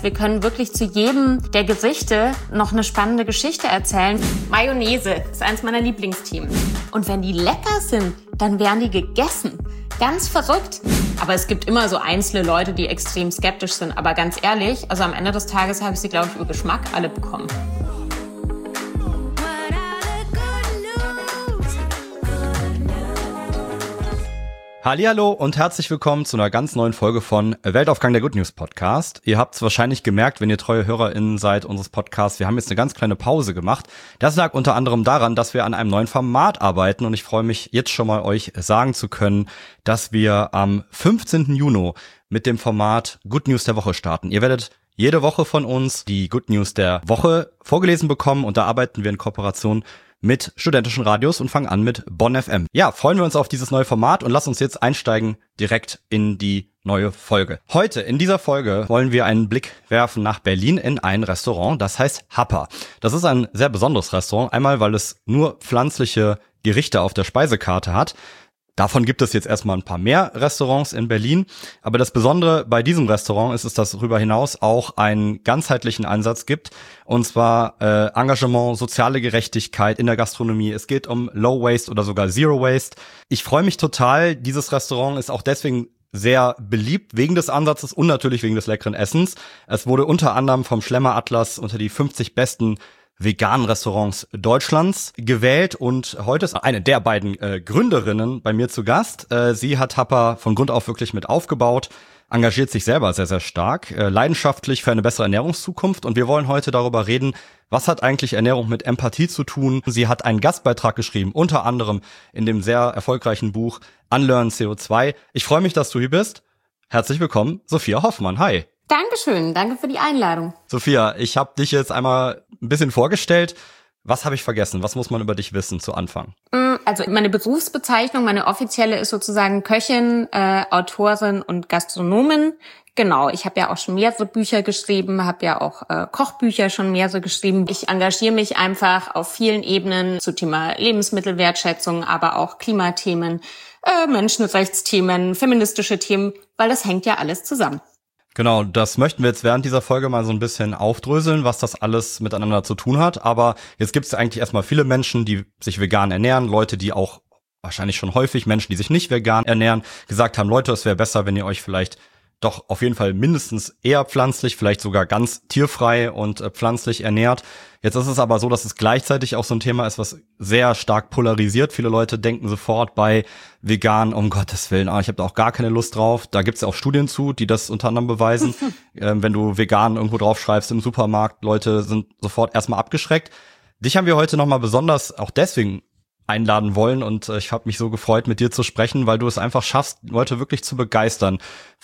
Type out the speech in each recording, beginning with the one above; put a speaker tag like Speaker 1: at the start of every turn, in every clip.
Speaker 1: Wir können wirklich zu jedem der Gerichte noch eine spannende Geschichte erzählen. Mayonnaise ist eins meiner Lieblingsthemen. Und wenn die lecker sind, dann werden die gegessen. Ganz verrückt. Aber es gibt immer so einzelne Leute, die extrem skeptisch sind. Aber ganz ehrlich, also am Ende des Tages habe ich sie, glaube ich, über Geschmack alle bekommen.
Speaker 2: Hallihallo und herzlich willkommen zu einer ganz neuen Folge von Weltaufgang, der Good News Podcast. Ihr habt es wahrscheinlich gemerkt, wenn ihr treue HörerInnen seid unseres Podcasts, wir haben jetzt eine ganz kleine Pause gemacht. Das lag unter anderem daran, dass wir an einem neuen Format arbeiten und ich freue mich jetzt schon mal euch sagen zu können, dass wir am 15. Juni mit dem Format Good News der Woche starten. Ihr werdet jede Woche von uns die Good News der Woche vorgelesen bekommen und da arbeiten wir in Kooperation mit studentischen Radios und fangen an mit Bonn FM. Ja, freuen wir uns auf dieses neue Format und lasst uns jetzt einsteigen direkt in die neue Folge. Heute in dieser Folge wollen wir einen Blick werfen nach Berlin in ein Restaurant, das heißt Happa. Das ist ein sehr besonderes Restaurant, einmal weil es nur pflanzliche Gerichte auf der Speisekarte hat. Davon gibt es jetzt erstmal ein paar mehr Restaurants in Berlin, aber das Besondere bei diesem Restaurant ist, dass darüber hinaus auch einen ganzheitlichen Ansatz gibt, und zwar Engagement, soziale Gerechtigkeit in der Gastronomie. Es geht um Low Waste oder sogar Zero Waste. Ich freue mich total, dieses Restaurant ist auch deswegen sehr beliebt wegen des Ansatzes und natürlich wegen des leckeren Essens. Es wurde unter anderem vom Schlemmer Atlas unter die 50 besten veganen Restaurants Deutschlands gewählt und heute ist eine der beiden Gründerinnen bei mir zu Gast. Sie hat Happa von Grund auf wirklich mit aufgebaut, engagiert sich selber sehr, sehr stark, leidenschaftlich für eine bessere Ernährungszukunft und wir wollen heute darüber reden, was hat eigentlich Ernährung mit Empathie zu tun. Sie hat einen Gastbeitrag geschrieben, unter anderem in dem sehr erfolgreichen Buch Unlearn CO2. Ich freue mich, dass du hier bist. Herzlich willkommen, Sophia Hoffmann. Hi.
Speaker 1: Dankeschön, danke für die Einladung.
Speaker 2: Sophia, ich habe dich jetzt einmal ein bisschen vorgestellt. Was habe ich vergessen? Was muss man über dich wissen zu Anfang?
Speaker 1: Also meine Berufsbezeichnung, meine offizielle ist sozusagen Köchin, Autorin und Gastronomin. Genau, ich habe ja auch schon mehrere Bücher geschrieben, habe ja auch Kochbücher schon mehrere geschrieben. Ich engagiere mich einfach auf vielen Ebenen zu Thema Lebensmittelwertschätzung, aber auch Klimathemen, Menschenrechtsthemen, feministische Themen, weil das hängt ja alles zusammen.
Speaker 2: Genau, das möchten wir jetzt während dieser Folge mal so ein bisschen aufdröseln, was das alles miteinander zu tun hat. Aber jetzt gibt es eigentlich erstmal viele Menschen, die sich vegan ernähren, Leute, die auch wahrscheinlich schon häufig, Menschen, die sich nicht vegan ernähren, gesagt haben, Leute, es wäre besser, wenn ihr euch vielleicht doch auf jeden Fall mindestens eher pflanzlich, vielleicht sogar ganz tierfrei und pflanzlich ernährt. Jetzt ist es aber so, dass es gleichzeitig auch so ein Thema ist, was sehr stark polarisiert. Viele Leute denken sofort bei vegan, um Gottes Willen, ich habe da auch gar keine Lust drauf. Da gibt's ja auch Studien zu, die das unter anderem beweisen. Wenn du vegan irgendwo draufschreibst im Supermarkt, Leute sind sofort erstmal abgeschreckt. Dich haben wir heute nochmal besonders auch deswegen einladen wollen und ich habe mich so gefreut, mit dir zu sprechen, weil du es einfach schaffst, Leute wirklich zu begeistern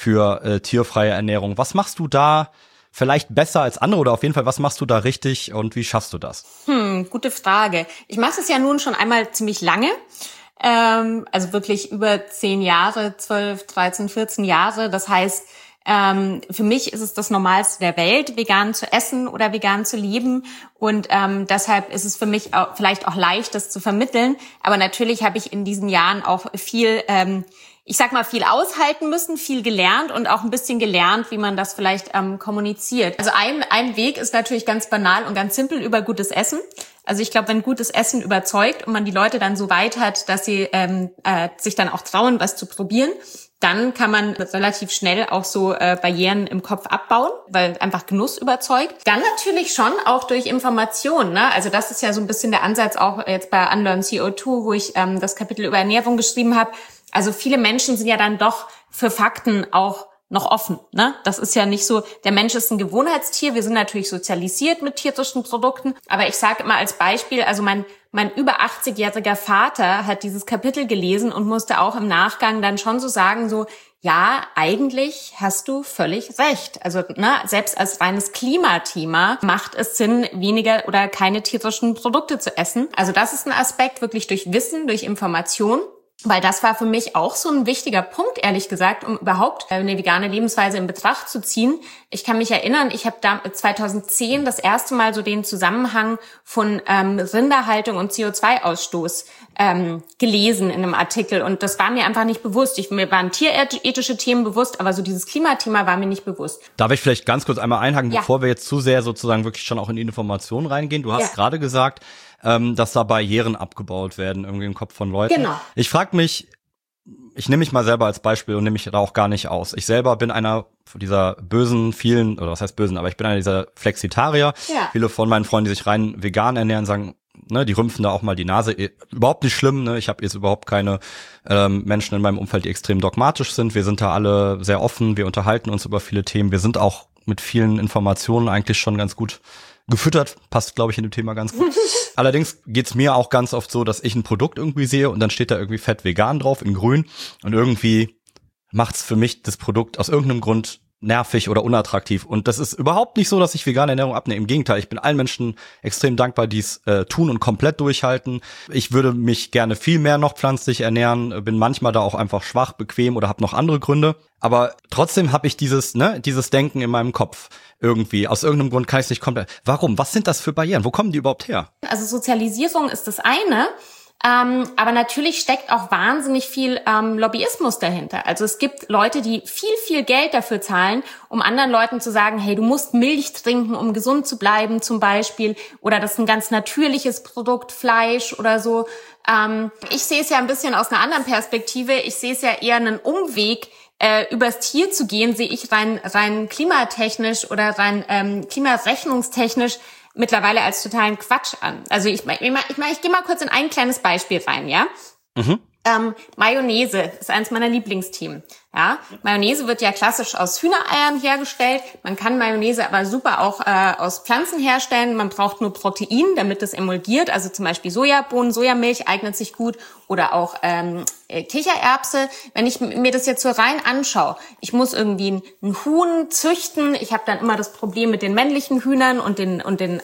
Speaker 2: für tierfreie Ernährung. Was machst du da vielleicht besser als andere oder auf jeden Fall, was machst du da richtig und wie schaffst du das?
Speaker 1: Gute Frage. Ich mache es ja nun schon einmal ziemlich lange, also wirklich über 10 Jahre, 12, 13, 14 Jahre. Das heißt, für mich ist es das Normalste der Welt, vegan zu essen oder vegan zu leben und deshalb ist es für mich auch, vielleicht auch leicht, das zu vermitteln. Aber natürlich habe ich in diesen Jahren auch viel, viel aushalten müssen, viel gelernt und auch ein bisschen gelernt, wie man das vielleicht kommuniziert. Also ein Weg ist natürlich ganz banal und ganz simpel über gutes Essen. Also ich glaube, wenn gutes Essen überzeugt und man die Leute dann so weit hat, dass sie sich dann auch trauen, was zu probieren, dann kann man relativ schnell auch so Barrieren im Kopf abbauen, weil einfach Genuss überzeugt. Dann natürlich schon auch durch Information, ne? Also das ist ja so ein bisschen der Ansatz auch jetzt bei Unlearn CO2, wo ich das Kapitel über Ernährung geschrieben habe. Also viele Menschen sind ja dann doch für Fakten auch noch offen, ne? Das ist ja nicht so, der Mensch ist ein Gewohnheitstier, wir sind natürlich sozialisiert mit tierischen Produkten, aber ich sage immer als Beispiel, also mein über 80-jähriger Vater hat dieses Kapitel gelesen und musste auch im Nachgang dann schon so sagen, so, ja, eigentlich hast du völlig recht. Also, ne, selbst als reines Klimathema macht es Sinn, weniger oder keine tierischen Produkte zu essen. Also das ist ein Aspekt, wirklich durch Wissen, durch Information. Weil das war für mich auch so ein wichtiger Punkt, ehrlich gesagt, um überhaupt eine vegane Lebensweise in Betracht zu ziehen. Ich kann mich erinnern, ich habe da 2010 das erste Mal so den Zusammenhang von Rinderhaltung und CO2-Ausstoß gelesen in einem Artikel. Und das war mir einfach nicht bewusst. Mir waren tierethische Themen bewusst, aber so dieses Klimathema war mir nicht bewusst.
Speaker 2: Darf ich vielleicht ganz kurz einmal einhaken, bevor wir jetzt zu sehr sozusagen wirklich schon auch in die Informationen reingehen? Du hast gerade gesagt, dass da Barrieren abgebaut werden, irgendwie im Kopf von Leuten.
Speaker 1: Genau.
Speaker 2: Ich frage mich, ich nehme mich mal selber als Beispiel und nehme mich da auch gar nicht aus. Ich selber bin einer dieser bösen, vielen, oder was heißt bösen, aber ich bin einer dieser Flexitarier. Ja. Viele von meinen Freunden, die sich rein vegan ernähren, sagen, ne, die rümpfen da auch mal die Nase. Überhaupt nicht schlimm, ne? Ich habe jetzt überhaupt keine Menschen in meinem Umfeld, die extrem dogmatisch sind. Wir sind da alle sehr offen, wir unterhalten uns über viele Themen. Wir sind auch mit vielen Informationen eigentlich schon ganz gut gefüttert, passt, glaube ich, in dem Thema ganz gut. Allerdings geht's mir auch ganz oft so, dass ich ein Produkt irgendwie sehe und dann steht da irgendwie fett vegan drauf in grün und irgendwie macht's für mich das Produkt aus irgendeinem Grund nervig oder unattraktiv. Und das ist überhaupt nicht so, dass ich vegane Ernährung abnehme. Im Gegenteil, ich bin allen Menschen extrem dankbar, die es tun und komplett durchhalten. Ich würde mich gerne viel mehr noch pflanzlich ernähren, bin manchmal da auch einfach schwach, bequem oder habe noch andere Gründe. Aber trotzdem habe ich dieses Denken in meinem Kopf irgendwie. Aus irgendeinem Grund kann ich es nicht komplett. Warum? Was sind das für Barrieren? Wo kommen die überhaupt her?
Speaker 1: Also Sozialisierung ist das eine. Aber natürlich steckt auch wahnsinnig viel Lobbyismus dahinter. Also es gibt Leute, die viel, viel Geld dafür zahlen, um anderen Leuten zu sagen, hey, du musst Milch trinken, um gesund zu bleiben zum Beispiel. Oder das ist ein ganz natürliches Produkt, Fleisch oder so. Ich sehe es ja ein bisschen aus einer anderen Perspektive. Ich sehe es ja eher einen Umweg, übers Tier zu gehen, sehe ich rein klimatechnisch oder rein klimarechnungstechnisch mittlerweile als totalen Quatsch an. Also ich gehe mal kurz in ein kleines Beispiel rein, ja? Mhm. Mayonnaise ist eins meiner Lieblingsthemen. Ja, Mayonnaise wird ja klassisch aus Hühnereiern hergestellt. Man kann Mayonnaise aber super auch aus Pflanzen herstellen. Man braucht nur Protein, damit es emulgiert. Also zum Beispiel Sojabohnen, Sojamilch eignet sich gut oder auch Kichererbse. Wenn ich mir das jetzt so rein anschaue, ich muss irgendwie ein Huhn züchten. Ich habe dann immer das Problem mit den männlichen Hühnern und den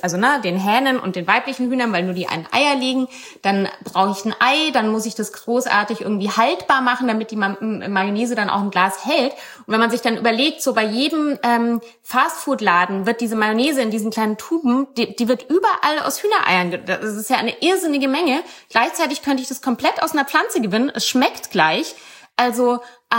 Speaker 1: Hähnen und den weiblichen Hühnern, weil nur die ein Eier legen. Dann brauche ich ein Ei, dann muss ich das großartig irgendwie haltbar machen, damit die Mayonnaise dann auch ein Glas hält. Und wenn man sich dann überlegt, so bei jedem Fastfood-Laden wird diese Mayonnaise in diesen kleinen Tuben, die wird überall aus Hühnereiern. Das ist ja eine irrsinnige Menge. Gleichzeitig könnte ich das komplett aus einer Pflanze gewinnen. Es schmeckt gleich. Also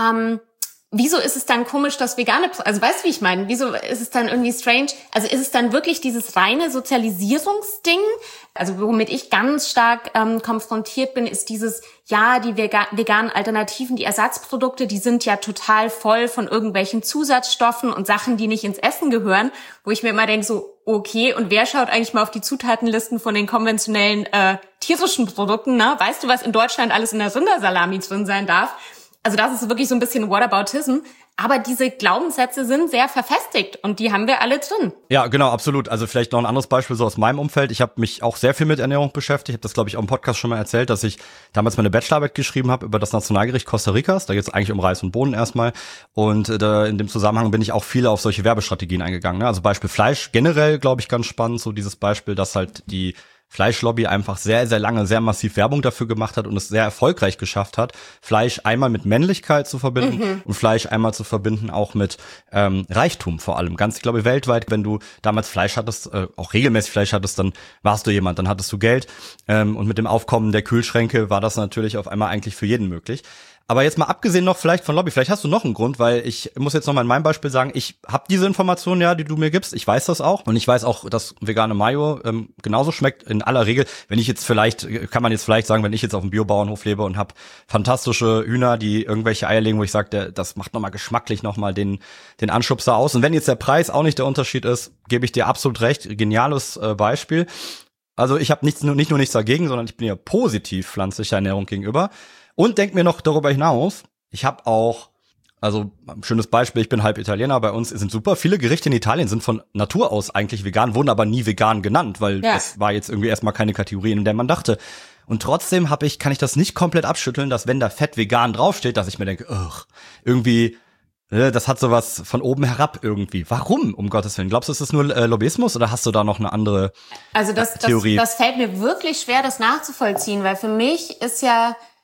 Speaker 1: wieso ist es dann komisch, dass also weißt du, wie ich meine? Wieso ist es dann irgendwie strange? Also ist es dann wirklich dieses reine Sozialisierungsding? Also womit ich ganz stark konfrontiert bin, ist dieses, ja, die veganen Alternativen, die Ersatzprodukte, die sind ja total voll von irgendwelchen Zusatzstoffen und Sachen, die nicht ins Essen gehören, wo ich mir immer denke, so, okay, und wer schaut eigentlich mal auf die Zutatenlisten von den konventionellen tierischen Produkten, ne? Weißt du, was in Deutschland alles in der Rindersalami drin sein darf? Also das ist wirklich so ein bisschen Whataboutism. Aber diese Glaubenssätze sind sehr verfestigt und die haben wir alle drin.
Speaker 2: Ja, genau, absolut. Also vielleicht noch ein anderes Beispiel so aus meinem Umfeld. Ich habe mich auch sehr viel mit Ernährung beschäftigt. Ich habe das, glaube ich, auch im Podcast schon mal erzählt, dass ich damals meine Bachelorarbeit geschrieben habe über das Nationalgericht Costa Ricas. Da geht es eigentlich um Reis und Bohnen erstmal. Und in dem Zusammenhang bin ich auch viel auf solche Werbestrategien eingegangen. Ne? Also Beispiel Fleisch generell, glaube ich, ganz spannend. So dieses Beispiel, dass halt die Fleischlobby einfach sehr, sehr lange, sehr massiv Werbung dafür gemacht hat und es sehr erfolgreich geschafft hat, Fleisch einmal mit Männlichkeit zu verbinden und Fleisch einmal zu verbinden auch mit Reichtum vor allem. Ich glaube, weltweit, wenn du damals Fleisch hattest, auch regelmäßig Fleisch hattest, dann warst du jemand, dann hattest du Geld. Und mit dem Aufkommen der Kühlschränke war das natürlich auf einmal eigentlich für jeden möglich. Aber jetzt mal abgesehen noch vielleicht von Lobby, vielleicht hast du noch einen Grund, weil ich muss jetzt noch mal in meinem Beispiel sagen, ich habe diese Informationen ja, die du mir gibst, ich weiß das auch und ich weiß auch, dass vegane Mayo genauso schmeckt in aller Regel. Wenn ich jetzt kann man jetzt vielleicht sagen, wenn ich jetzt auf einem Biobauernhof lebe und habe fantastische Hühner, die irgendwelche Eier legen, wo ich sage, das macht nochmal geschmacklich nochmal den Anschubser aus. Und wenn jetzt der Preis auch nicht der Unterschied ist, gebe ich dir absolut recht, geniales Beispiel. Also ich habe nicht nur nichts dagegen, sondern ich bin ja positiv pflanzlicher Ernährung gegenüber. Und denk mir noch darüber hinaus, ich habe auch, also ein schönes Beispiel, ich bin halb Italiener, bei uns sind super viele Gerichte in Italien sind von Natur aus eigentlich vegan, wurden aber nie vegan genannt, weil das war jetzt irgendwie erstmal keine Kategorie, in der man dachte. Und trotzdem kann ich das nicht komplett abschütteln, dass wenn da Fett vegan draufsteht, dass ich mir denke, irgendwie, das hat sowas von oben herab irgendwie. Warum, um Gottes Willen? Glaubst du, ist das nur Lobbyismus oder hast du da noch eine andere Theorie?
Speaker 1: Das fällt mir wirklich schwer, das nachzuvollziehen, weil für mich ist ja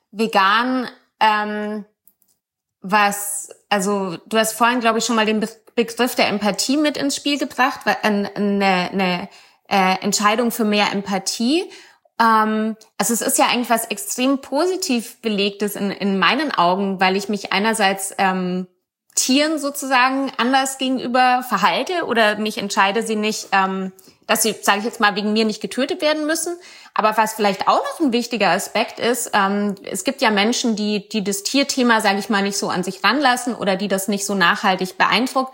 Speaker 1: vegan, also du hast vorhin, glaube ich, schon mal den Begriff der Empathie mit ins Spiel gebracht, eine Entscheidung für mehr Empathie. Also es ist ja eigentlich was extrem positiv Belegtes in meinen Augen, weil ich mich einerseits Tieren sozusagen anders gegenüber verhalte oder mich entscheide, sie nicht, dass sie, sage ich jetzt mal, wegen mir nicht getötet werden müssen. Aber was vielleicht auch noch ein wichtiger Aspekt ist, es gibt ja Menschen, die das Tierthema, sage ich mal, nicht so an sich ranlassen oder die das nicht so nachhaltig beeindruckt.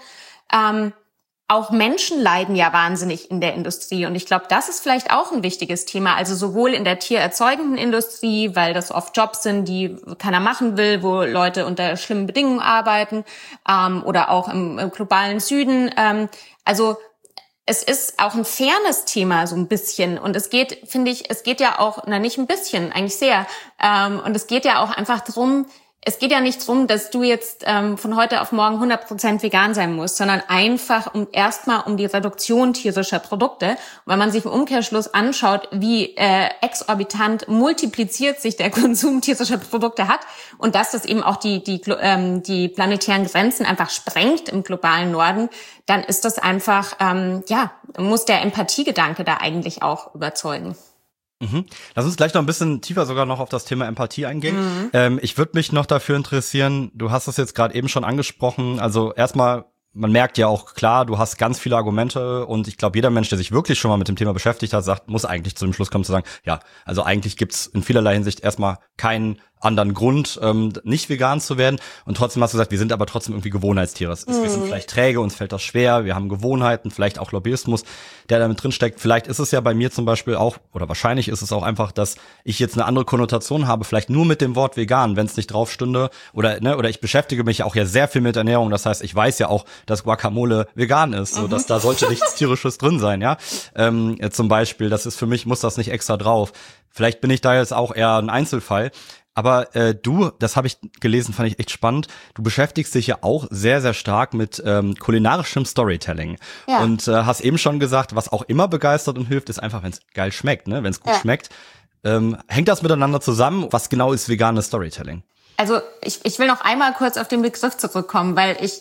Speaker 1: Auch Menschen leiden ja wahnsinnig in der Industrie. Und ich glaube, das ist vielleicht auch ein wichtiges Thema. Also sowohl in der tiererzeugenden Industrie, weil das oft Jobs sind, die keiner machen will, wo Leute unter schlimmen Bedingungen arbeiten, oder auch im globalen Süden. Also es ist auch ein Fairness-Thema so ein bisschen. Und es geht, finde ich, es geht ja auch, nicht ein bisschen, eigentlich sehr. Und es geht ja auch einfach drum. Es geht ja nicht drum, dass du jetzt von heute auf morgen 100% vegan sein musst, sondern einfach erstmal um die Reduktion tierischer Produkte. Und wenn man sich im Umkehrschluss anschaut, wie exorbitant multipliziert sich der Konsum tierischer Produkte hat und dass das eben auch die planetären Grenzen einfach sprengt im globalen Norden, dann ist das einfach, muss der Empathiegedanke da eigentlich auch überzeugen.
Speaker 2: Lass uns gleich noch ein bisschen tiefer sogar noch auf das Thema Empathie eingehen. Ich würde mich noch dafür interessieren, du hast es jetzt gerade eben schon angesprochen, also erstmal, man merkt ja auch klar, du hast ganz viele Argumente und ich glaube, jeder Mensch, der sich wirklich schon mal mit dem Thema beschäftigt hat, muss eigentlich zu dem Schluss kommen zu sagen, ja, also eigentlich gibt's in vielerlei Hinsicht erstmal keinen anderen Grund, nicht vegan zu werden. Und trotzdem hast du gesagt, wir sind aber trotzdem irgendwie Gewohnheitstiere. Wir sind vielleicht träge, uns fällt das schwer, wir haben Gewohnheiten, vielleicht auch Lobbyismus, der damit drin steckt. Vielleicht ist es ja bei mir zum Beispiel auch, oder wahrscheinlich ist es auch einfach, dass ich jetzt eine andere Konnotation habe, vielleicht nur mit dem Wort vegan, wenn es nicht drauf stünde. Oder ich beschäftige mich auch ja sehr viel mit Ernährung. Das heißt, ich weiß ja auch, dass Guacamole vegan ist, so dass da sollte nichts Tierisches drin sein, ja. Zum Beispiel, das ist für mich, muss das nicht extra drauf. Vielleicht bin ich da jetzt auch eher ein Einzelfall. Aber du, das habe ich gelesen, fand ich echt spannend, du beschäftigst dich ja auch sehr, sehr stark mit kulinarischem Storytelling. Ja. Und hast eben schon gesagt, was auch immer begeistert und hilft, ist einfach, wenn es geil schmeckt, ne? Wenn es gut schmeckt. Hängt das miteinander zusammen? Was genau ist veganes Storytelling?
Speaker 1: Also ich will noch einmal kurz auf den Begriff zurückkommen, weil ich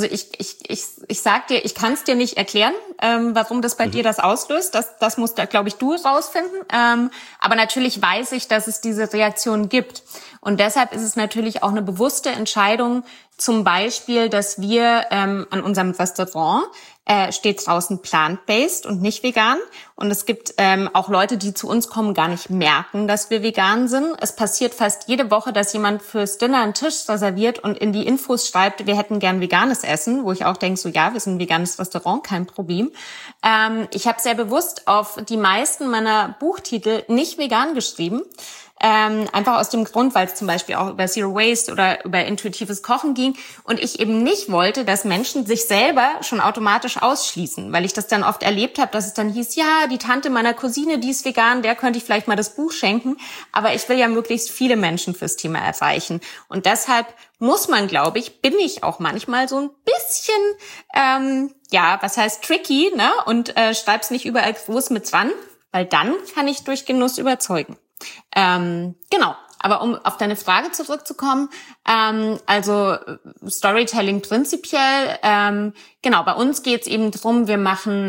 Speaker 1: sag dir, ich kann es dir nicht erklären, warum das bei dir das auslöst. Das musst da, glaube ich, du rausfinden. Aber natürlich weiß ich, dass es diese Reaktion gibt. Und deshalb ist es natürlich auch eine bewusste Entscheidung, zum Beispiel, dass wir an unserem Restaurant steht draußen plant-based und nicht vegan. Und es gibt auch Leute, die zu uns kommen, gar nicht merken, dass wir vegan sind. Es passiert fast jede Woche, dass jemand fürs Dinner einen Tisch reserviert und in die Infos schreibt, wir hätten gern veganes Essen, wo ich auch denke, so ja, wir sind ein veganes Restaurant, kein Problem. Ich habe sehr bewusst auf die meisten meiner Buchtitel nicht vegan geschrieben. Einfach aus dem Grund, weil es zum Beispiel auch über Zero Waste oder über intuitives Kochen ging und ich eben nicht wollte, dass Menschen sich selber schon automatisch ausschließen, weil ich das dann oft erlebt habe, dass es dann hieß, ja, die Tante meiner Cousine, die ist vegan, der könnte ich vielleicht mal das Buch schenken, aber ich will ja möglichst viele Menschen fürs Thema erreichen und deshalb muss man, glaube ich, bin ich auch manchmal so ein bisschen, was heißt tricky, ne, und schreib's nicht überall groß mit dran, weil dann kann ich durch Genuss überzeugen. Genau, aber um auf deine Frage zurückzukommen, also Storytelling prinzipiell, genau, bei uns geht's eben drum, wir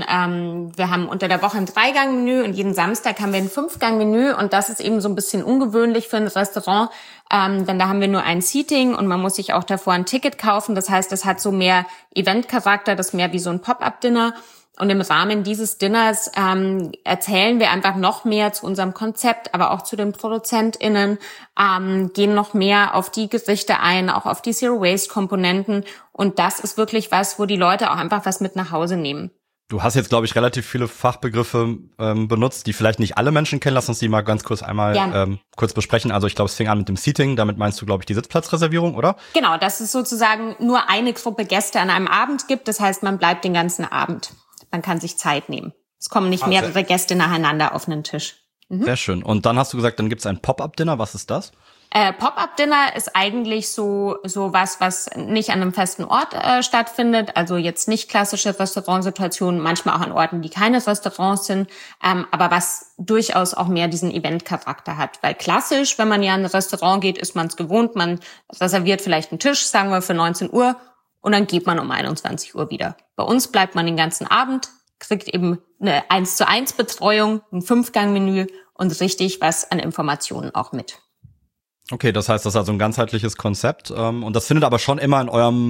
Speaker 1: haben unter der Woche ein 3-Gang-Menü und jeden Samstag haben wir ein 5-Gang-Menü und das ist eben so ein bisschen ungewöhnlich für ein Restaurant, denn da haben wir nur ein Seating und man muss sich auch davor ein Ticket kaufen, das heißt, das hat so mehr Event-Charakter, das ist mehr wie so ein Pop-up-Dinner. Und im Rahmen dieses Dinners erzählen wir einfach noch mehr zu unserem Konzept, aber auch zu den ProduzentInnen, gehen noch mehr auf die Gerichte ein, auch auf die Zero-Waste-Komponenten. Und das ist wirklich was, wo die Leute auch einfach was mit nach Hause nehmen.
Speaker 2: Du hast jetzt, glaube ich, relativ viele Fachbegriffe benutzt, die vielleicht nicht alle Menschen kennen. Lass uns die mal ganz kurz einmal kurz besprechen. Also ich glaube, es fing an mit dem Seating. Damit meinst du, glaube ich, die Sitzplatzreservierung, oder?
Speaker 1: Genau, dass es sozusagen nur eine Gruppe Gäste an einem Abend gibt. Das heißt, man bleibt den ganzen Abend. Man kann sich Zeit nehmen. Es kommen nicht mehrere Gäste nacheinander auf einen Tisch.
Speaker 2: Sehr schön. Und dann hast du gesagt, dann gibt's ein Pop-up-Dinner. Was ist das?
Speaker 1: Pop-up-Dinner ist eigentlich so was nicht an einem festen Ort stattfindet, also jetzt nicht klassische Restaurantsituationen, manchmal auch an Orten, die keine Restaurants sind, aber was durchaus auch mehr diesen Event-Charakter hat. Weil klassisch, wenn man ja in ein Restaurant geht, ist man es gewohnt, man reserviert vielleicht einen Tisch, sagen wir für 19 Uhr, und dann geht man um 21 Uhr wieder. Bei uns bleibt man den ganzen Abend, kriegt eben eine 1:1 Betreuung, ein 5-Gang-Menü und richtig was an Informationen auch mit.
Speaker 2: Okay, das heißt, das ist also ein ganzheitliches Konzept. Und das findet aber schon immer in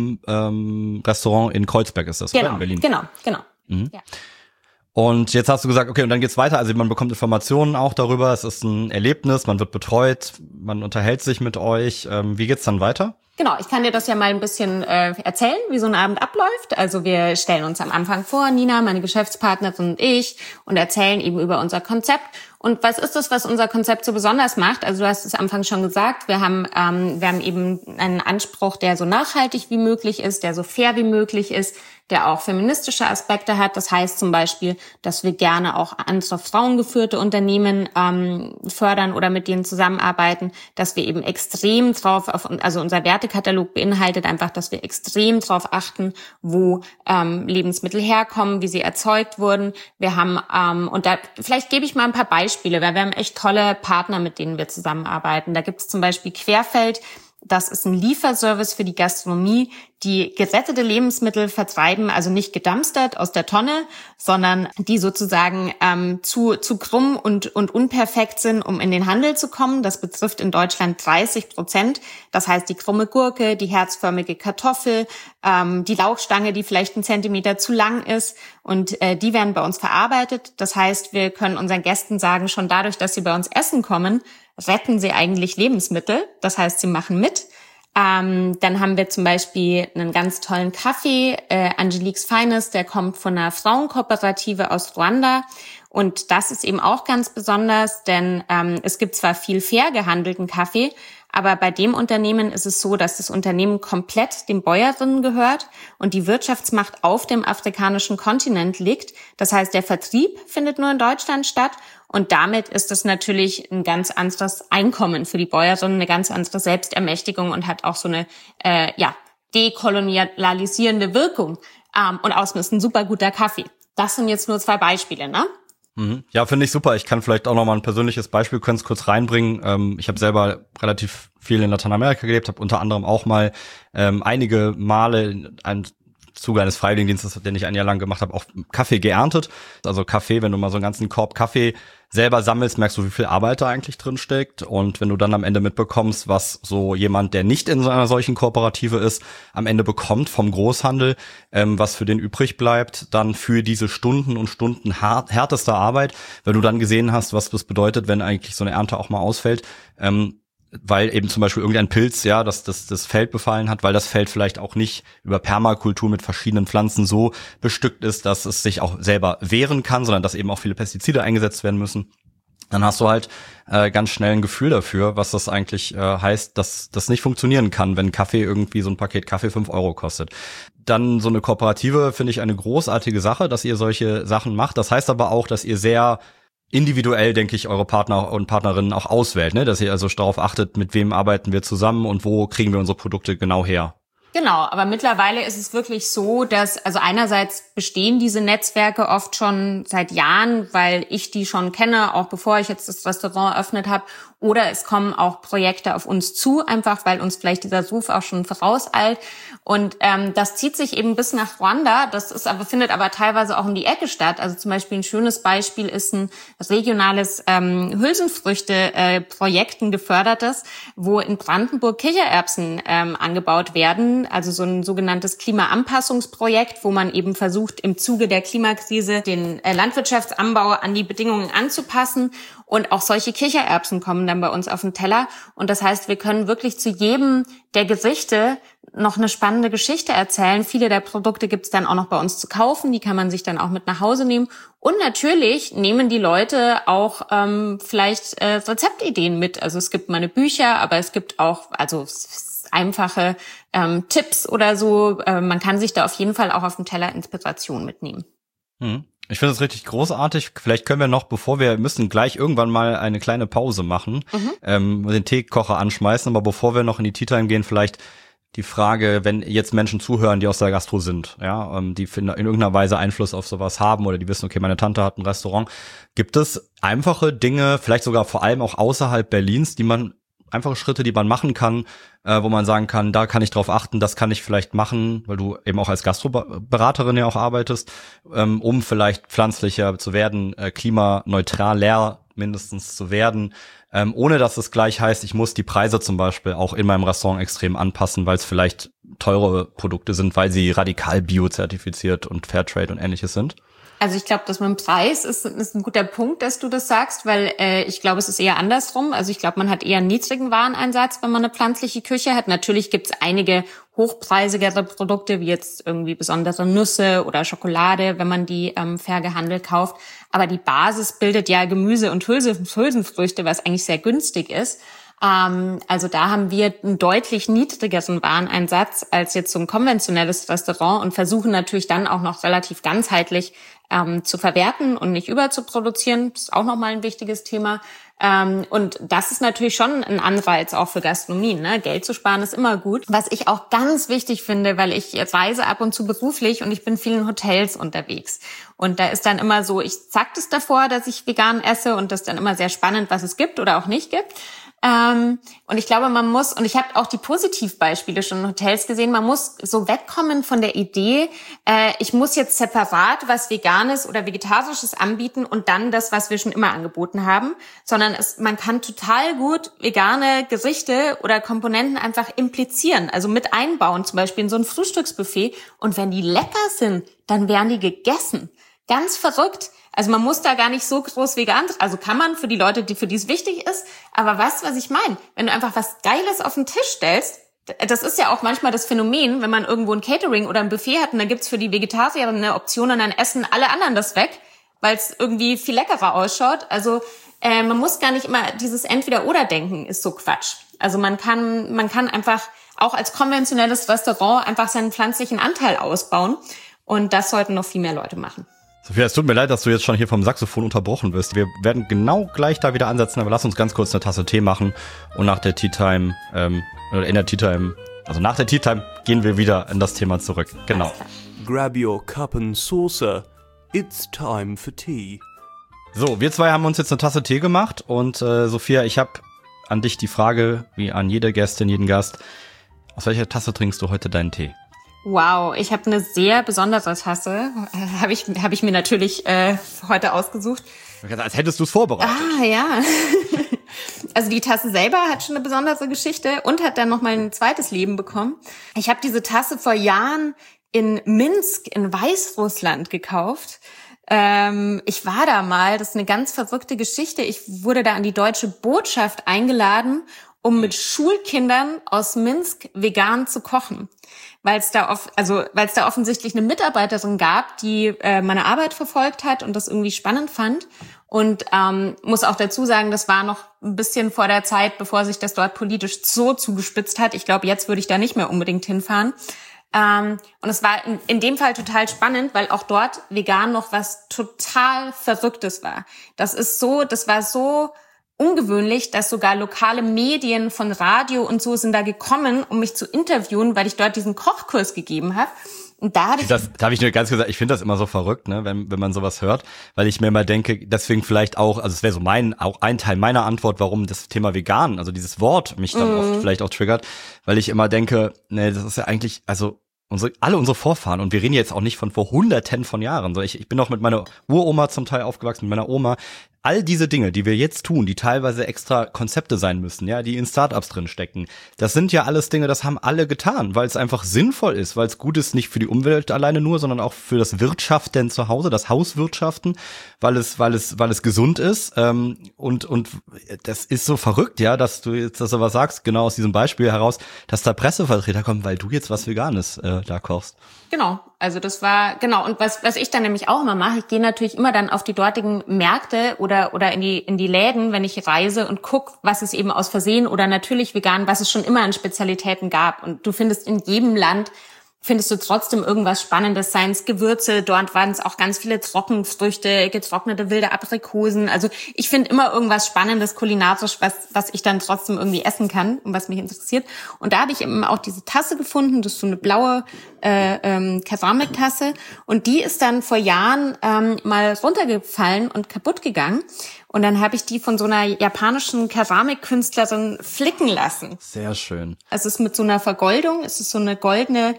Speaker 2: eurem Restaurant in Kreuzberg ist das,
Speaker 1: genau,
Speaker 2: oder? In Berlin.
Speaker 1: Genau.
Speaker 2: Mhm.
Speaker 1: Ja.
Speaker 2: Und jetzt hast du gesagt, okay, und dann geht's weiter. Also man bekommt Informationen auch darüber. Es ist ein Erlebnis, man wird betreut, man unterhält sich mit euch. Wie geht's dann weiter?
Speaker 1: Genau, ich kann dir das ja mal ein bisschen erzählen, wie so ein Abend abläuft. Also wir stellen uns am Anfang vor, Nina, meine Geschäftspartnerin und ich, und erzählen eben über unser Konzept. Und was ist das, was unser Konzept so besonders macht? Also du hast es am Anfang schon gesagt, wir haben eben einen Anspruch, der so nachhaltig wie möglich ist, der so fair wie möglich ist, der auch feministische Aspekte hat. Das heißt zum Beispiel, dass wir gerne auch andere frauengeführte Unternehmen fördern oder mit denen zusammenarbeiten, dass wir eben extrem also unser Wertekatalog beinhaltet einfach, dass wir extrem drauf achten, wo Lebensmittel herkommen, wie sie erzeugt wurden. Wir haben, und da vielleicht gebe ich mal ein paar Beispiele, weil wir haben echt tolle Partner, mit denen wir zusammenarbeiten. Da gibt es zum Beispiel Querfeld. Das ist ein Lieferservice für die Gastronomie, die gerettete Lebensmittel vertreiben, also nicht gedumpstert aus der Tonne, sondern die sozusagen zu krumm und unperfekt sind, um in den Handel zu kommen. Das betrifft in Deutschland 30%. Das heißt, die krumme Gurke, die herzförmige Kartoffel, die Lauchstange, die vielleicht 1 Zentimeter zu lang ist, und die werden bei uns verarbeitet. Das heißt, wir können unseren Gästen sagen, schon dadurch, dass sie bei uns essen kommen, retten sie eigentlich Lebensmittel. Das heißt, sie machen mit. Dann haben wir zum Beispiel einen ganz tollen Kaffee, Angelique's Finest, der kommt von einer Frauenkooperative aus Ruanda. Und das ist eben auch ganz besonders, denn es gibt zwar viel fair gehandelten Kaffee, aber bei dem Unternehmen ist es so, dass das Unternehmen komplett den Bäuerinnen gehört und die Wirtschaftsmacht auf dem afrikanischen Kontinent liegt. Das heißt, der Vertrieb findet nur in Deutschland statt. Und damit ist es natürlich ein ganz anderes Einkommen für die Bäuerinnen, eine ganz andere Selbstermächtigung und hat auch so eine dekolonialisierende Wirkung. Und außerdem ist ein super guter Kaffee. Das sind jetzt nur 2 Beispiele, ne?
Speaker 2: Ja, finde ich super. Ich kann vielleicht auch noch mal ein persönliches Beispiel kurz reinbringen. Ich habe selber relativ viel in Lateinamerika gelebt, habe unter anderem auch mal einige Male im Zuge eines Freiwilligendienstes, den ich ein Jahr lang gemacht habe, auch Kaffee geerntet. Also Kaffee, wenn du mal so einen ganzen Korb Kaffee selber sammelst, merkst du, wie viel Arbeit da eigentlich drin steckt. Und wenn du dann am Ende mitbekommst, was so jemand, der nicht in so einer solchen Kooperative ist, am Ende bekommt vom Großhandel, was für den übrig bleibt, dann für diese Stunden und Stunden härtester Arbeit, wenn du dann gesehen hast, was das bedeutet, wenn eigentlich so eine Ernte auch mal ausfällt, weil eben zum Beispiel irgendein Pilz, ja, das Feld befallen hat, weil das Feld vielleicht auch nicht über Permakultur mit verschiedenen Pflanzen so bestückt ist, dass es sich auch selber wehren kann, sondern dass eben auch viele Pestizide eingesetzt werden müssen. Dann hast du halt ganz schnell ein Gefühl dafür, was das eigentlich heißt, dass das nicht funktionieren kann, wenn Kaffee irgendwie so ein Paket Kaffee 5 Euro kostet. Dann so eine Kooperative finde ich eine großartige Sache, dass ihr solche Sachen macht. Das heißt aber auch, dass ihr sehr individuell, denke ich, eure Partner und Partnerinnen auch auswählt, ne? Dass ihr also darauf achtet, mit wem arbeiten wir zusammen und wo kriegen wir unsere Produkte genau her.
Speaker 1: Genau, aber mittlerweile ist es wirklich so, dass, also einerseits bestehen diese Netzwerke oft schon seit Jahren, weil ich die schon kenne, auch bevor ich jetzt das Restaurant eröffnet habe, oder es kommen auch Projekte auf uns zu, einfach weil uns vielleicht dieser Ruf auch schon vorauseilt. Und das zieht sich eben bis nach Ruanda. Findet aber teilweise auch um die Ecke statt. Also zum Beispiel ein schönes Beispiel ist ein regionales Hülsenfrüchte-Projekt, ein gefördertes, wo in Brandenburg Kichererbsen angebaut werden. Also so ein sogenanntes Klimaanpassungsprojekt, wo man eben versucht, im Zuge der Klimakrise den Landwirtschaftsanbau an die Bedingungen anzupassen. Und auch solche Kichererbsen kommen dann bei uns auf den Teller. Und das heißt, wir können wirklich zu jedem der Gerichte noch eine spannende Geschichte erzählen. Viele der Produkte gibt's dann auch noch bei uns zu kaufen. Die kann man sich dann auch mit nach Hause nehmen. Und natürlich nehmen die Leute auch vielleicht Rezeptideen mit. Also es gibt meine Bücher, aber es gibt auch einfache Tipps oder so. Man kann sich da auf jeden Fall auch auf dem Teller Inspiration mitnehmen.
Speaker 2: Ich finde es richtig großartig. Vielleicht können wir müssen gleich irgendwann mal eine kleine Pause machen, den Teekocher anschmeißen, aber bevor wir noch in die Tea Time gehen, vielleicht die Frage, wenn jetzt Menschen zuhören, die aus der Gastro sind, ja, die in irgendeiner Weise Einfluss auf sowas haben oder die wissen, okay, meine Tante hat ein Restaurant. Gibt es einfache Dinge, vielleicht sogar vor allem auch außerhalb Berlins, einfache Schritte, die man machen kann, wo man sagen kann, da kann ich drauf achten, das kann ich vielleicht machen, weil du eben auch als Gastroberaterin ja auch arbeitest, um vielleicht pflanzlicher zu werden, klimaneutraler mindestens zu werden, ohne dass es gleich heißt, ich muss die Preise zum Beispiel auch in meinem Restaurant extrem anpassen, weil es vielleicht teure Produkte sind, weil sie radikal biozertifiziert und Fairtrade und ähnliches sind.
Speaker 1: Also ich glaube, dass mit dem Preis ist ein guter Punkt, dass du das sagst, weil ich glaube, es ist eher andersrum. Also ich glaube, man hat eher einen niedrigen Wareneinsatz, wenn man eine pflanzliche Küche hat. Natürlich gibt es einige hochpreisigere Produkte, wie jetzt irgendwie besondere Nüsse oder Schokolade, wenn man die fair gehandelt kauft. Aber die Basis bildet ja Gemüse und Hülsenfrüchte, was eigentlich sehr günstig ist. Also da haben wir einen deutlich niedrigeren Wareneinsatz als jetzt so ein konventionelles Restaurant und versuchen natürlich dann auch noch relativ ganzheitlich zu verwerten und nicht überzuproduzieren. Das ist auch nochmal ein wichtiges Thema. Und das ist natürlich schon ein Anreiz auch für Gastronomien, ne? Geld zu sparen ist immer gut. Was ich auch ganz wichtig finde, weil ich reise ab und zu beruflich und ich bin vielen Hotels unterwegs. Und da ist dann immer so, ich sag das davor, dass ich vegan esse und das ist dann immer sehr spannend, was es gibt oder auch nicht gibt. Und ich glaube, man muss, und ich habe auch die Positivbeispiele schon in Hotels gesehen, man muss so wegkommen von der Idee, ich muss jetzt separat was Veganes oder Vegetarisches anbieten und dann das, was wir schon immer angeboten haben, sondern man kann total gut vegane Gerichte oder Komponenten einfach implizieren, also mit einbauen, zum Beispiel in so ein Frühstücksbuffet. Und wenn die lecker sind, dann werden die gegessen. Ganz verrückt. Also man muss da gar nicht so groß vegan, also kann man für die Leute, für die es wichtig ist, aber weißt du, was ich meine? Wenn du einfach was Geiles auf den Tisch stellst, das ist ja auch manchmal das Phänomen, wenn man irgendwo ein Catering oder ein Buffet hat und dann gibt's für die Vegetarier eine Option und dann essen alle anderen das weg, weil es irgendwie viel leckerer ausschaut. Also man muss gar nicht immer dieses Entweder-oder-Denken ist so Quatsch. Also man kann einfach auch als konventionelles Restaurant einfach seinen pflanzlichen Anteil ausbauen und das sollten noch viel mehr Leute machen.
Speaker 2: Sophia, es tut mir leid, dass du jetzt schon hier vom Saxophon unterbrochen wirst. Wir werden genau gleich da wieder ansetzen, aber lass uns ganz kurz eine Tasse Tee machen und nach der Tea Time, oder in der Tea Time, also nach der Tea Time gehen wir wieder in das Thema zurück. Genau.
Speaker 3: Grab your cup and saucer. It's time for tea.
Speaker 2: So, wir zwei haben uns jetzt eine Tasse Tee gemacht und Sophia, ich habe an dich die Frage, wie an jede Gästin, jeden Gast, aus welcher Tasse trinkst du heute deinen Tee?
Speaker 1: Wow, ich habe eine sehr besondere Tasse. Habe ich mir natürlich heute ausgesucht.
Speaker 2: Als hättest du es vorbereitet.
Speaker 1: Ah, ja. Also die Tasse selber hat schon eine besondere Geschichte und hat dann noch mal ein zweites Leben bekommen. Ich habe diese Tasse vor Jahren in Minsk in Weißrussland gekauft. Ich war da mal, das ist eine ganz verrückte Geschichte. Ich wurde da an die deutsche Botschaft eingeladen, um mit Schulkindern aus Minsk vegan zu kochen. Weil es da offensichtlich eine Mitarbeiterin gab, die meine Arbeit verfolgt hat und das irgendwie spannend fand. Und muss auch dazu sagen, das war noch ein bisschen vor der Zeit, bevor sich das dort politisch so zugespitzt hat. Ich glaube, jetzt würde ich da nicht mehr unbedingt hinfahren. Und es war in dem Fall total spannend, weil auch dort vegan noch was total Verrücktes war. Das war so ungewöhnlich, dass sogar lokale Medien von Radio und so sind da gekommen, um mich zu interviewen, weil ich dort diesen Kochkurs gegeben habe. Und da
Speaker 2: habe ich nur ganz gesagt, ich finde das immer so verrückt, ne, wenn man sowas hört, weil ich mir immer denke, deswegen vielleicht auch, also es wäre so auch ein Teil meiner Antwort, warum das Thema vegan, also dieses Wort mich dann oft vielleicht auch triggert, weil ich immer denke, ne, das ist ja eigentlich, also alle unsere Vorfahren, und wir reden jetzt auch nicht von vor Hunderten von Jahren, so ich bin auch mit meiner Uroma zum Teil aufgewachsen, mit meiner Oma. All diese Dinge, die wir jetzt tun, die teilweise extra Konzepte sein müssen, ja, die in Startups drin stecken, das sind ja alles Dinge, das haben alle getan, weil es einfach sinnvoll ist, weil es gut ist, nicht für die Umwelt alleine nur, sondern auch für das Wirtschaften zu Hause, das Hauswirtschaften, weil es gesund ist, und das ist so verrückt, ja, dass du jetzt das aber sagst, genau aus diesem Beispiel heraus, dass da Pressevertreter kommen, weil du jetzt was Veganes da kochst.
Speaker 1: Genau, also das war, genau, und was ich dann nämlich auch immer mache, ich gehe natürlich immer dann auf die dortigen Märkte oder in die Läden, wenn ich reise und guck, was es eben aus Versehen oder natürlich vegan, was es schon immer an Spezialitäten gab. Und du findest in jedem Land findest du trotzdem irgendwas Spannendes, seien es Gewürze, dort waren es auch ganz viele Trockenfrüchte, getrocknete wilde Aprikosen. Also ich finde immer irgendwas Spannendes kulinarisch, was ich dann trotzdem irgendwie essen kann und was mich interessiert. Und da habe ich eben auch diese Tasse gefunden, das ist so eine blaue Keramiktasse, und die ist dann vor Jahren mal runtergefallen und kaputt gegangen. Und dann habe ich die von so einer japanischen Keramikkünstlerin flicken lassen.
Speaker 2: Sehr schön.
Speaker 1: Also es ist mit so einer Vergoldung, es ist so eine goldene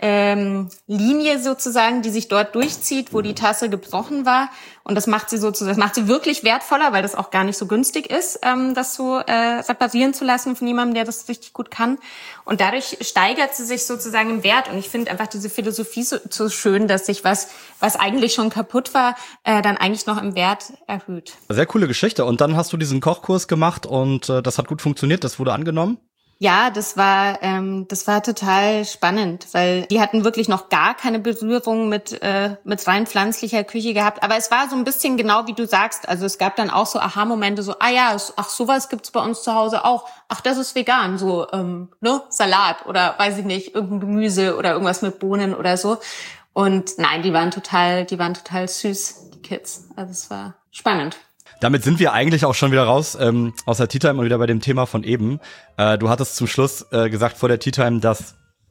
Speaker 1: Linie sozusagen, die sich dort durchzieht, wo die Tasse gebrochen war. Und das macht sie sozusagen, das macht sie wirklich wertvoller, weil das auch gar nicht so günstig ist, das so reparieren zu lassen von jemandem, der das richtig gut kann. Und dadurch steigert sie sich sozusagen im Wert. Und ich finde einfach diese Philosophie so schön, dass sich was eigentlich schon kaputt war, dann eigentlich noch im Wert erhöht.
Speaker 2: Sehr coole Geschichte. Und dann hast du diesen Kochkurs gemacht und das hat gut funktioniert, das wurde angenommen?
Speaker 1: Ja, das war total spannend, weil die hatten wirklich noch gar keine Berührung mit rein pflanzlicher Küche gehabt. Aber es war so ein bisschen genau wie du sagst. Also es gab dann auch so Aha-Momente, so sowas gibt's bei uns zu Hause auch. Ach, das ist vegan, so Salat oder weiß ich nicht, irgendein Gemüse oder irgendwas mit Bohnen oder so. Und nein, die waren total süß, die Kids. Also es war spannend.
Speaker 2: Damit sind wir eigentlich auch schon wieder raus aus der Tea Time und wieder bei dem Thema von eben. Du hattest zum Schluss gesagt vor der Tea Time, dass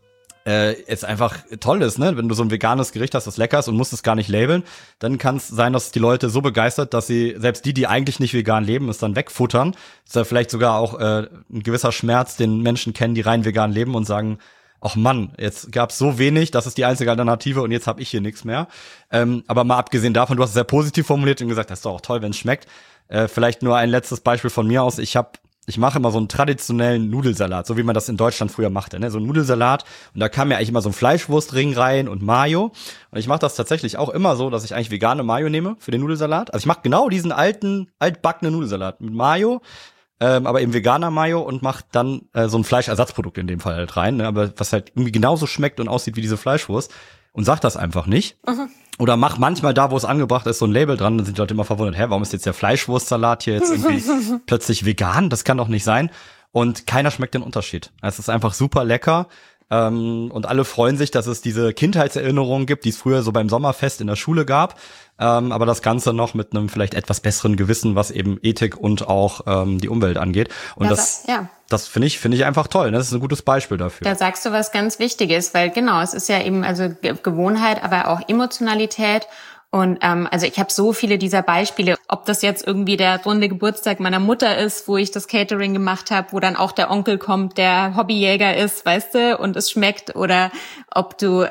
Speaker 2: es einfach toll ist, ne? Wenn du so ein veganes Gericht hast, das lecker ist und musst es gar nicht labeln, dann kann es sein, dass die Leute so begeistert, dass sie, selbst die eigentlich nicht vegan leben, es dann wegfuttern. Das ist ja vielleicht sogar auch ein gewisser Schmerz, den Menschen kennen, die rein vegan leben und sagen, ach Mann, jetzt gab's so wenig, das ist die einzige Alternative und jetzt habe ich hier nichts mehr. Aber mal abgesehen davon, du hast es sehr positiv formuliert und gesagt, das ist doch auch toll, wenn es schmeckt. Vielleicht nur ein letztes Beispiel von mir aus. Ich mache immer so einen traditionellen Nudelsalat, so wie man das in Deutschland früher machte, ne? So einen Nudelsalat, und da kam ja eigentlich immer so ein Fleischwurstring rein und Mayo. Und ich mache das tatsächlich auch immer so, dass ich eigentlich vegane Mayo nehme für den Nudelsalat. Also ich mache genau diesen altbackenen Nudelsalat mit Mayo, aber eben veganer Mayo, und macht dann so ein Fleischersatzprodukt in dem Fall halt rein, ne? Aber was halt irgendwie genauso schmeckt und aussieht wie diese Fleischwurst, und sag das einfach nicht. Mhm. Oder mach manchmal da, wo es angebracht ist, so ein Label dran, dann sind die Leute immer verwundert, warum ist jetzt der Fleischwurstsalat hier jetzt irgendwie plötzlich vegan? Das kann doch nicht sein. Und keiner schmeckt den Unterschied. Es ist einfach super lecker. Und alle freuen sich, dass es diese Kindheitserinnerungen gibt, die es früher so beim Sommerfest in der Schule gab, aber das Ganze noch mit einem vielleicht etwas besseren Gewissen, was eben Ethik und auch die Umwelt angeht. Und das finde ich einfach toll. Das ist ein gutes Beispiel dafür.
Speaker 1: Da sagst du was ganz Wichtiges, weil genau, es ist ja eben also Gewohnheit, aber auch Emotionalität. Und also ich habe so viele dieser Beispiele, ob das jetzt irgendwie der runde Geburtstag meiner Mutter ist, wo ich das Catering gemacht habe, wo dann auch der Onkel kommt, der Hobbyjäger ist, weißt du, und es schmeckt, oder ob du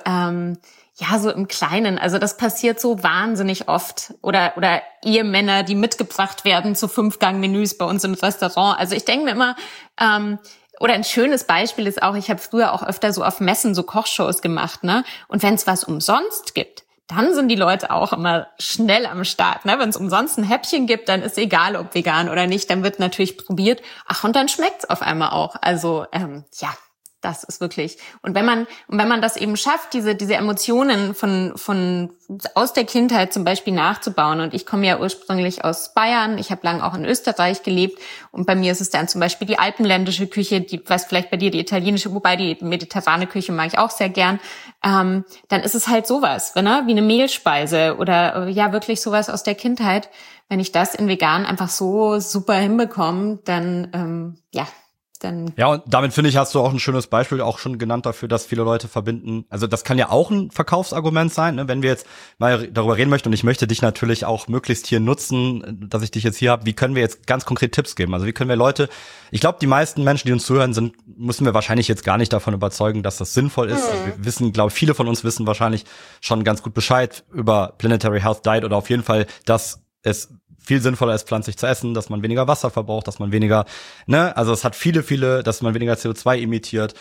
Speaker 1: so im Kleinen, also das passiert so wahnsinnig oft, oder ihr Männer, die mitgebracht werden zu 5-Gang-Menüs bei uns im Restaurant. Also ich denke mir immer, oder ein schönes Beispiel ist auch, ich habe früher auch öfter so auf Messen so Kochshows gemacht, ne? Und wenn es was umsonst gibt, dann sind die Leute auch immer schnell am Start, ne? Wenn es umsonst ein Häppchen gibt, dann ist egal, ob vegan oder nicht, dann wird natürlich probiert. Ach, und dann schmeckt's auf einmal auch. Also das ist wirklich. Und wenn man das eben schafft, diese Emotionen von aus der Kindheit zum Beispiel nachzubauen. Und ich komme ja ursprünglich aus Bayern. Ich habe lange auch in Österreich gelebt. Und bei mir ist es dann zum Beispiel die alpenländische Küche, was vielleicht bei dir die italienische, wobei die mediterrane Küche mag ich auch sehr gern. Dann ist es halt sowas, ne? Wie eine Mehlspeise oder ja wirklich sowas aus der Kindheit. Wenn ich das in vegan einfach so super hinbekomme, dann
Speaker 2: Ja, und damit finde ich, hast du auch ein schönes Beispiel auch schon genannt dafür, dass viele Leute verbinden. Also das kann ja auch ein Verkaufsargument sein, ne? Wenn wir jetzt mal darüber reden möchten, und ich möchte dich natürlich auch möglichst hier nutzen, dass ich dich jetzt hier habe, wie können wir jetzt ganz konkret Tipps geben? Also wie können wir Leute, ich glaube, die meisten Menschen, die uns zuhören, müssen wir wahrscheinlich jetzt gar nicht davon überzeugen, dass das sinnvoll ist. Also wir wissen, glaube ich, viele von uns wissen wahrscheinlich schon ganz gut Bescheid über Planetary Health Diet, oder auf jeden Fall, dass es viel sinnvoller ist, pflanzlich zu essen, dass man weniger Wasser verbraucht, dass man weniger, also es hat viele, dass man weniger CO2 emittiert.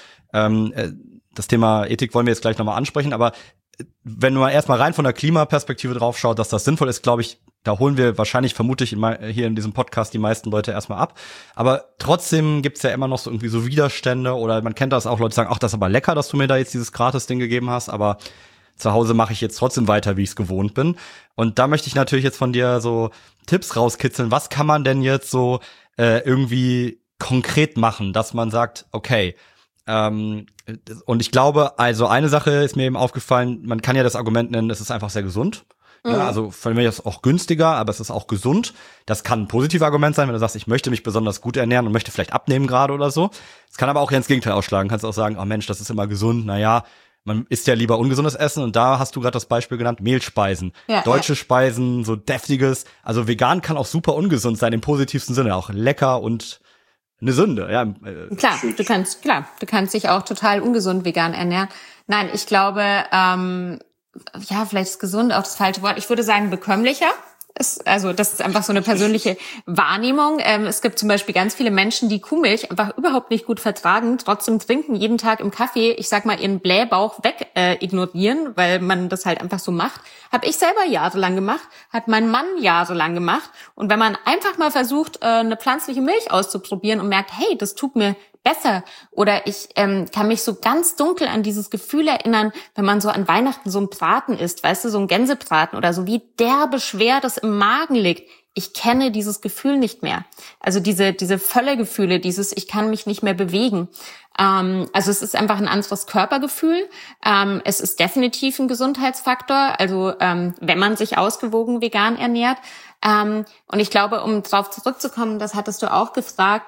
Speaker 2: Das Thema Ethik wollen wir jetzt gleich nochmal ansprechen, aber wenn man erstmal rein von der Klimaperspektive drauf schaut, dass das sinnvoll ist, glaube ich, da holen wir wahrscheinlich, vermute ich, hier in diesem Podcast die meisten Leute erstmal ab. Aber trotzdem gibt's ja immer noch so irgendwie so Widerstände, oder man kennt das auch, Leute sagen, ach, das ist aber lecker, dass du mir da jetzt dieses Gratis-Ding gegeben hast, aber zu Hause mache ich jetzt trotzdem weiter, wie ich es gewohnt bin. Und da möchte ich natürlich jetzt von dir so Tipps rauskitzeln. Was kann man denn jetzt so irgendwie konkret machen, dass man sagt, okay, Und ich glaube, also eine Sache ist mir eben aufgefallen, man kann ja das Argument nennen, es ist einfach sehr gesund. Ja, also von mir ist auch günstiger, aber es ist auch gesund. Das kann ein positives Argument sein, wenn du sagst, ich möchte mich besonders gut ernähren und möchte vielleicht abnehmen gerade oder so. Es kann aber auch ins Gegenteil ausschlagen. Kannst auch sagen, oh Mensch, das ist immer gesund. Naja, man isst ja lieber ungesundes Essen. Und da hast du gerade das Beispiel genannt, Mehlspeisen. Ja, deutsche Speisen, so deftiges. Also vegan kann auch super ungesund sein, im positivsten Sinne. Auch lecker und eine Sünde. Ja,
Speaker 1: Klar, du kannst dich auch total ungesund vegan ernähren. Nein, ich glaube, vielleicht ist gesund auch das falsche Wort. Ich würde sagen bekömmlicher. Das ist einfach so eine persönliche Wahrnehmung. Es gibt zum Beispiel ganz viele Menschen, die Kuhmilch einfach überhaupt nicht gut vertragen, trotzdem trinken, jeden Tag im Kaffee, ich sag mal, ihren Blähbauch ignorieren, weil man das halt einfach so macht. Habe ich selber jahrelang gemacht, hat mein Mann jahrelang gemacht. Und wenn man einfach mal versucht, eine pflanzliche Milch auszuprobieren und merkt, hey, das tut mir besser. Oder ich kann mich so ganz dunkel an dieses Gefühl erinnern, wenn man so an Weihnachten so einen Braten isst, weißt du, so einen Gänsebraten oder so, wie derbe schwer das im Magen liegt. Ich kenne dieses Gefühl nicht mehr. Also diese Völlegefühle, ich kann mich nicht mehr bewegen. Also es ist einfach ein anderes Körpergefühl. Es ist definitiv ein Gesundheitsfaktor. Also wenn man sich ausgewogen vegan ernährt. Und ich glaube, um drauf zurückzukommen, das hattest du auch gefragt,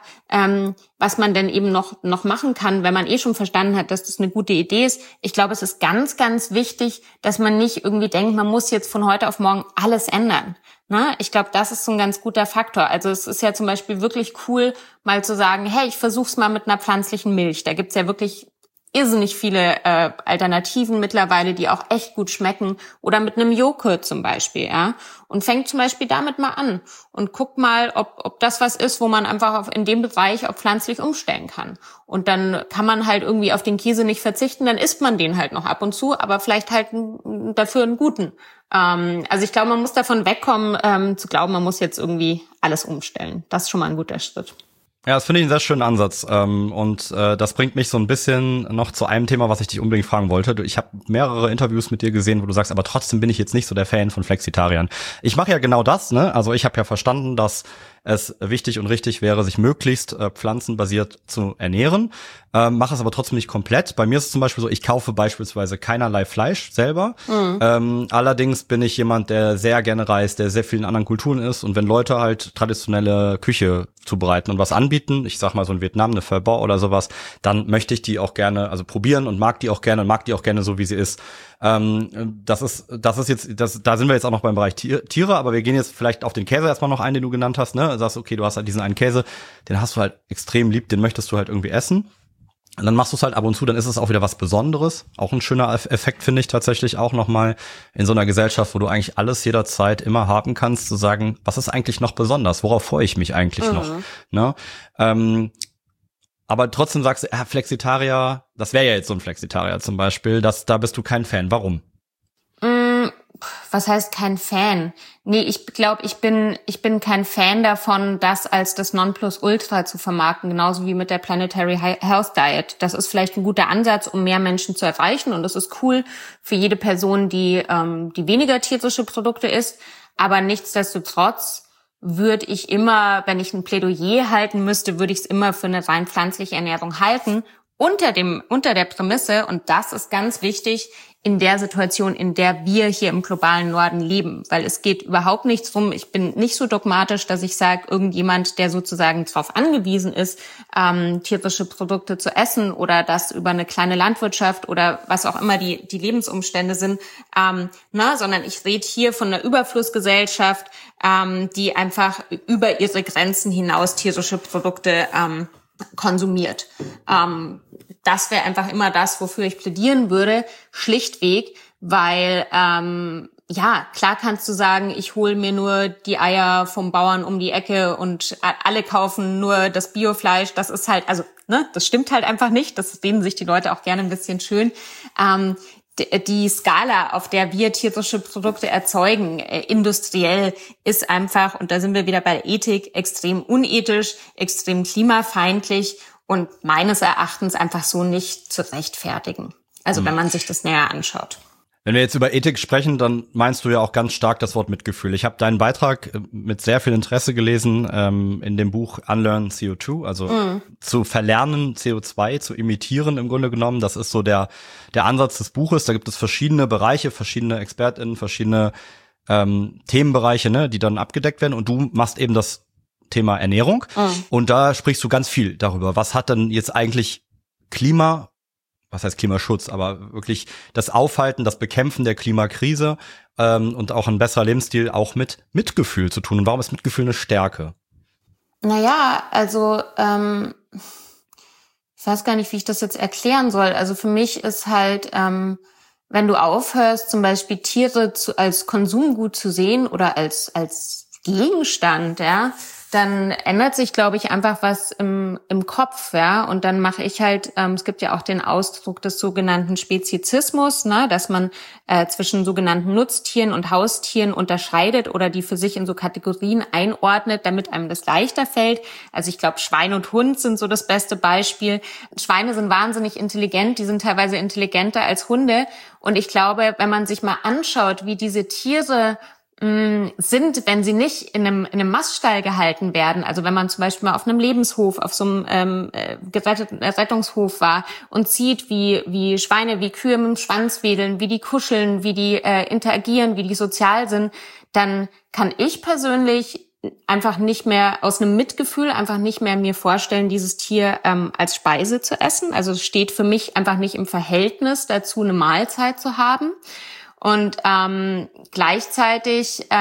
Speaker 1: was man denn eben noch machen kann, wenn man schon verstanden hat, dass das eine gute Idee ist. Ich glaube, es ist ganz, ganz wichtig, dass man nicht irgendwie denkt, man muss jetzt von heute auf morgen alles ändern. Ne? Ich glaube, das ist so ein ganz guter Faktor. Also es ist ja zum Beispiel wirklich cool, mal zu sagen, hey, ich versuch's mal mit einer pflanzlichen Milch. Da gibt's ja wirklich irrsinnig viele Alternativen mittlerweile, die auch echt gut schmecken. Oder mit einem Joghurt zum Beispiel, ja. Und fängt zum Beispiel damit mal an und guckt mal, ob das was ist, wo man einfach in dem Bereich auch pflanzlich umstellen kann. Und dann kann man halt irgendwie auf den Käse nicht verzichten, dann isst man den halt noch ab und zu, aber vielleicht halt dafür einen guten. Also ich glaube, man muss davon wegkommen, zu glauben, man muss jetzt irgendwie alles umstellen. Das ist schon mal ein guter Schritt.
Speaker 2: Ja, das finde ich einen sehr schönen Ansatz. Und das bringt mich so ein bisschen noch zu einem Thema, was ich dich unbedingt fragen wollte. Ich habe mehrere Interviews mit dir gesehen, wo du sagst, aber trotzdem bin ich jetzt nicht so der Fan von Flexitariern. Ich mache ja genau das, ne? Also ich habe ja verstanden, dass es wichtig und richtig wäre, sich möglichst pflanzenbasiert zu ernähren. Mache es aber trotzdem nicht komplett. Bei mir ist es zum Beispiel so, ich kaufe beispielsweise keinerlei Fleisch selber. Allerdings bin ich jemand, der sehr gerne reist, der sehr vielen anderen Kulturen ist. Und wenn Leute halt traditionelle Küche zubereiten und was anbieten, ich sag mal so in Vietnam, eine Pho Bo oder sowas, dann möchte ich die auch gerne, also probieren und mag die auch gerne so, wie sie ist. Da sind wir jetzt auch noch beim Bereich Tiere, aber wir gehen jetzt vielleicht auf den Käse erstmal noch ein, den du genannt hast, ne? Du sagst, okay, du hast halt diesen einen Käse, den hast du halt extrem lieb, den möchtest du halt irgendwie essen. Und dann machst du es halt ab und zu, dann ist es auch wieder was Besonderes. Auch ein schöner Effekt, finde ich tatsächlich auch nochmal in so einer Gesellschaft, wo du eigentlich alles jederzeit immer haben kannst, zu sagen, was ist eigentlich noch besonders? Worauf freue ich mich eigentlich noch? Ne? Aber trotzdem sagst du, Flexitarier, das wäre ja jetzt so ein Flexitarier zum Beispiel, da bist du kein Fan. Warum?
Speaker 1: Was heißt kein Fan? Nee, ich glaube, ich bin kein Fan davon, das als das Nonplusultra zu vermarkten, genauso wie mit der Planetary Health Diet. Das ist vielleicht ein guter Ansatz, um mehr Menschen zu erreichen, und das ist cool für jede Person, die weniger tierische Produkte isst. Aber nichtsdestotrotz würde ich immer, wenn ich ein Plädoyer halten müsste, würde ich es immer für eine rein pflanzliche Ernährung halten, unter der Prämisse, und das ist ganz wichtig, in der Situation, in der wir hier im globalen Norden leben. Weil es geht überhaupt nicht drum, ich bin nicht so dogmatisch, dass ich sage, irgendjemand, der sozusagen darauf angewiesen ist, tierische Produkte zu essen oder das über eine kleine Landwirtschaft oder was auch immer die Lebensumstände sind, sondern ich rede hier von einer Überflussgesellschaft, die einfach über ihre Grenzen hinaus tierische Produkte konsumiert. Das wäre einfach immer das, wofür ich plädieren würde, schlichtweg, weil klar kannst du sagen, ich hole mir nur die Eier vom Bauern um die Ecke und alle kaufen nur das Biofleisch. Das ist halt, das stimmt halt einfach nicht. Das reden sich die Leute auch gerne ein bisschen schön. Die Skala, auf der wir tierische Produkte erzeugen, industriell, ist einfach, und da sind wir wieder bei der Ethik, extrem unethisch, extrem klimafeindlich und meines Erachtens einfach so nicht zu rechtfertigen. Also wenn man sich das näher anschaut.
Speaker 2: Wenn wir jetzt über Ethik sprechen, dann meinst du ja auch ganz stark das Wort Mitgefühl. Ich habe deinen Beitrag mit sehr viel Interesse gelesen in dem Buch Unlearn CO2, also zu verlernen CO2, zu imitieren im Grunde genommen. Das ist so der Ansatz des Buches. Da gibt es verschiedene Bereiche, verschiedene ExpertInnen, verschiedene Themenbereiche, ne, die dann abgedeckt werden. Und du machst eben das Thema Ernährung. Und da sprichst du ganz viel darüber. Was hat denn jetzt eigentlich was heißt Klimaschutz, aber wirklich das Aufhalten, das Bekämpfen der Klimakrise und auch ein besserer Lebensstil auch mit Mitgefühl zu tun. Und warum ist Mitgefühl eine Stärke?
Speaker 1: Naja, also ich weiß gar nicht, wie ich das jetzt erklären soll. Also für mich ist halt, wenn du aufhörst, zum Beispiel Tiere als Konsumgut zu sehen oder als Gegenstand, ja, dann ändert sich, glaube ich, einfach was im Kopf, ja. Und dann mache ich halt, es gibt ja auch den Ausdruck des sogenannten Speziesismus, ne, dass man zwischen sogenannten Nutztieren und Haustieren unterscheidet oder die für sich in so Kategorien einordnet, damit einem das leichter fällt. Also ich glaube, Schwein und Hund sind so das beste Beispiel. Schweine sind wahnsinnig intelligent, die sind teilweise intelligenter als Hunde. Und ich glaube, wenn man sich mal anschaut, wie diese Tiere sind, wenn sie nicht in einem Maststall gehalten werden, also wenn man zum Beispiel mal auf einem Lebenshof, auf so einem Rettungshof war und sieht, wie Schweine, wie Kühe mit dem Schwanz wedeln, wie die kuscheln, wie die interagieren, wie die sozial sind, dann kann ich persönlich einfach nicht mehr aus einem Mitgefühl einfach nicht mehr mir vorstellen, dieses Tier als Speise zu essen. Also es steht für mich einfach nicht im Verhältnis dazu, eine Mahlzeit zu haben. Und gleichzeitig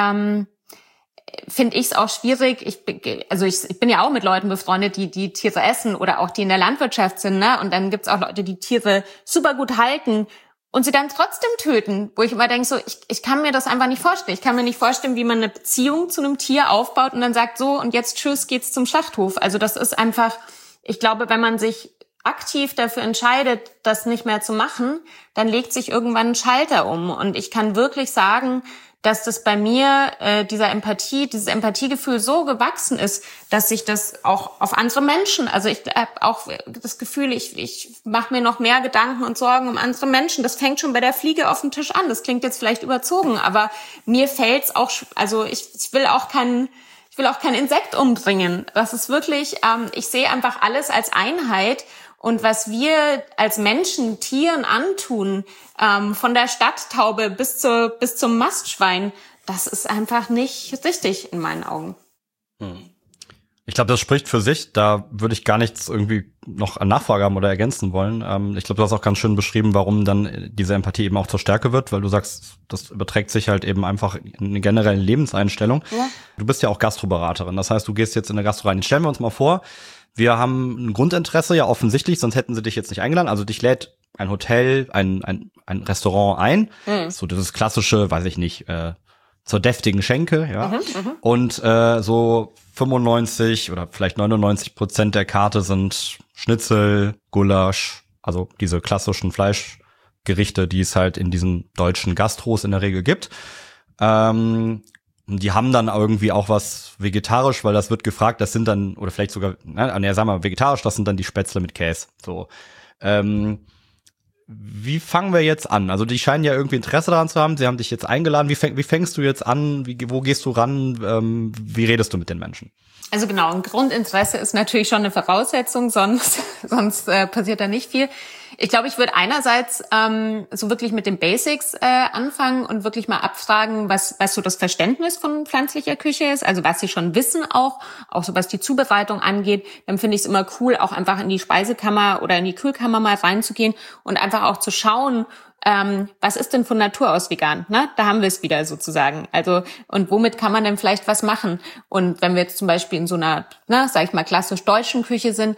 Speaker 1: finde ich es auch schwierig. Ich bin ja auch mit Leuten befreundet, die Tiere essen oder auch die in der Landwirtschaft sind, ne? Und dann gibt's auch Leute, die Tiere super gut halten und sie dann trotzdem töten, wo ich immer denke, so ich kann mir das einfach nicht vorstellen. Ich kann mir nicht vorstellen, wie man eine Beziehung zu einem Tier aufbaut und dann sagt, so und jetzt tschüss, geht's zum Schlachthof. Also das ist einfach, ich glaube, wenn man sich aktiv dafür entscheidet, das nicht mehr zu machen, dann legt sich irgendwann ein Schalter um. Und ich kann wirklich sagen, dass das bei mir dieses Empathiegefühl so gewachsen ist, dass sich das auch auf andere Menschen, also ich habe auch das Gefühl, ich mache mir noch mehr Gedanken und Sorgen um andere Menschen. Das fängt schon bei der Fliege auf dem Tisch an. Das klingt jetzt vielleicht überzogen, aber mir fällt's auch, also ich will auch kein Insekt umbringen. Das ist wirklich, ich sehe einfach alles als Einheit. Und was wir als Menschen Tieren antun, von der Stadttaube bis zum Mastschwein, das ist einfach nicht richtig in meinen Augen.
Speaker 2: Ich glaube, das spricht für sich. Da würde ich gar nichts irgendwie noch an Nachfrage haben oder ergänzen wollen. Ich glaube, du hast auch ganz schön beschrieben, warum dann diese Empathie eben auch zur Stärke wird, weil du sagst, das überträgt sich halt eben einfach in eine generelle Lebenseinstellung. Ja. Du bist ja auch Gastroberaterin. Das heißt, du gehst jetzt in eine Gastro rein. Stellen wir uns mal vor, wir haben ein Grundinteresse, ja offensichtlich, sonst hätten sie dich jetzt nicht eingeladen. Also dich lädt ein Hotel, ein Restaurant ein. So dieses klassische, weiß ich nicht, zur deftigen Schenke, ja. Und so 95 oder vielleicht 99% der Karte sind Schnitzel, Gulasch, also diese klassischen Fleischgerichte, die es halt in diesen deutschen Gastros in der Regel gibt. Die haben dann irgendwie auch was vegetarisch, weil das wird gefragt, das sind dann, oder vielleicht sogar, sagen wir vegetarisch, das sind dann die Spätzle mit Käse. So. Wie fangen wir jetzt an? Also die scheinen ja irgendwie Interesse daran zu haben, sie haben dich jetzt eingeladen. Wie fängst du jetzt an? Wo gehst du ran? Wie redest du mit den Menschen?
Speaker 1: Also genau, ein Grundinteresse ist natürlich schon eine Voraussetzung, sonst passiert da nicht viel. Ich glaube, ich würde einerseits so wirklich mit den Basics anfangen und wirklich mal abfragen, was so das Verständnis von pflanzlicher Küche ist, also was sie schon wissen auch so was die Zubereitung angeht. Dann finde ich es immer cool, auch einfach in die Speisekammer oder in die Kühlkammer mal reinzugehen und einfach auch zu schauen, was ist denn von Natur aus vegan? Ne? Da haben wir es wieder sozusagen. Also, und womit kann man denn vielleicht was machen? Und wenn wir jetzt zum Beispiel in so einer, sag ich mal, klassisch deutschen Küche sind,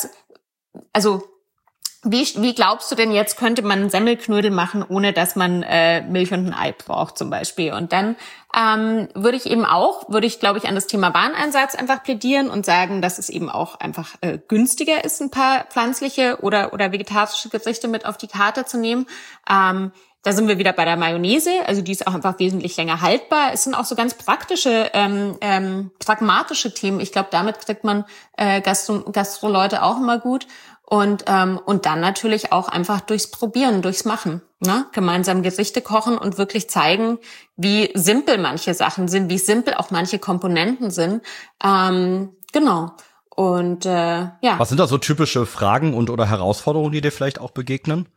Speaker 1: wie glaubst du denn jetzt, könnte man einen Semmelknödel machen, ohne dass man Milch und ein Ei braucht zum Beispiel? Und dann würde ich, glaube ich, an das Thema Wareneinsatz einfach plädieren und sagen, dass es eben auch einfach günstiger ist, ein paar pflanzliche oder vegetarische Gerichte mit auf die Karte zu nehmen. Da sind wir wieder bei der Mayonnaise, also die ist auch einfach wesentlich länger haltbar. Es sind auch so ganz praktische, pragmatische Themen. Ich glaube, damit kriegt man Gastroleute auch immer gut. Und dann natürlich auch einfach durchs Probieren, durchs Machen, ne? Gemeinsam Gerichte kochen und wirklich zeigen, wie simpel manche Sachen sind, wie simpel auch manche Komponenten sind. Genau. Und ja.
Speaker 2: Was sind da so typische Fragen und oder Herausforderungen, die dir vielleicht auch begegnen?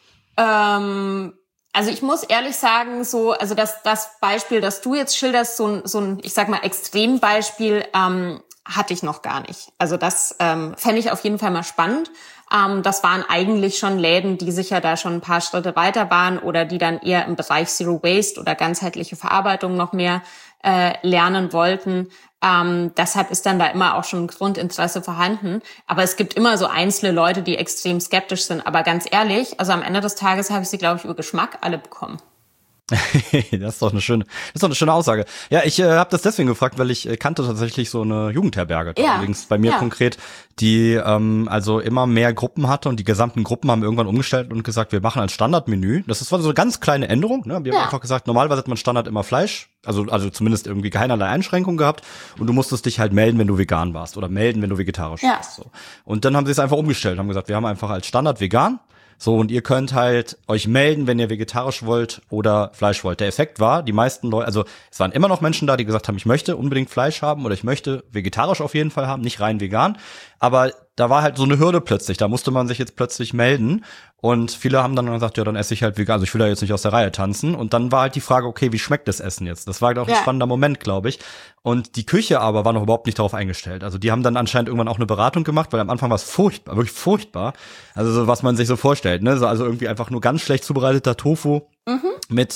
Speaker 1: Also ich muss ehrlich sagen, also das Beispiel, das du jetzt schilderst, so ein, ich sag mal, Extrembeispiel, hatte ich noch gar nicht. Also das fände ich auf jeden Fall mal spannend. Das waren eigentlich schon Läden, die sicher da schon ein paar Schritte weiter waren oder die dann eher im Bereich Zero Waste oder ganzheitliche Verarbeitung noch mehr lernen wollten. Deshalb ist dann da immer auch schon ein Grundinteresse vorhanden. Aber es gibt immer so einzelne Leute, die extrem skeptisch sind. Aber ganz ehrlich, also am Ende des Tages habe ich sie, glaube ich, über Geschmack alle bekommen.
Speaker 2: Das ist doch eine schöne Aussage. Ja, ich habe das deswegen gefragt, weil ich kannte tatsächlich so eine Jugendherberge, übrigens bei mir konkret, die also immer mehr Gruppen hatte und die gesamten Gruppen haben irgendwann umgestellt und gesagt, wir machen ein Standardmenü. Das war so eine ganz kleine Änderung, ne? Wir haben einfach gesagt, normalerweise hat man Standard immer Fleisch, also zumindest irgendwie keinerlei Einschränkungen gehabt und du musstest dich halt melden, wenn du vegan warst oder melden, wenn du vegetarisch warst. So. Und dann haben sie es einfach umgestellt, haben gesagt, wir haben einfach als Standard vegan. So, und ihr könnt halt euch melden, wenn ihr vegetarisch wollt oder Fleisch wollt. Der Effekt war, die meisten Leute, also es waren immer noch Menschen da, die gesagt haben, ich möchte unbedingt Fleisch haben oder ich möchte vegetarisch auf jeden Fall haben, nicht rein vegan. Aber da war halt so eine Hürde plötzlich, da musste man sich jetzt plötzlich melden. Und viele haben dann gesagt, ja, dann esse ich halt vegan, also ich will da jetzt nicht aus der Reihe tanzen. Und dann war halt die Frage, okay, wie schmeckt das Essen jetzt? Das war halt auch ein spannender Moment, glaube ich. Und die Küche aber war noch überhaupt nicht darauf eingestellt. Also die haben dann anscheinend irgendwann auch eine Beratung gemacht, weil am Anfang war es furchtbar, wirklich furchtbar. Also so, was man sich so vorstellt, ne? Also irgendwie einfach nur ganz schlecht zubereiteter Tofu. Mit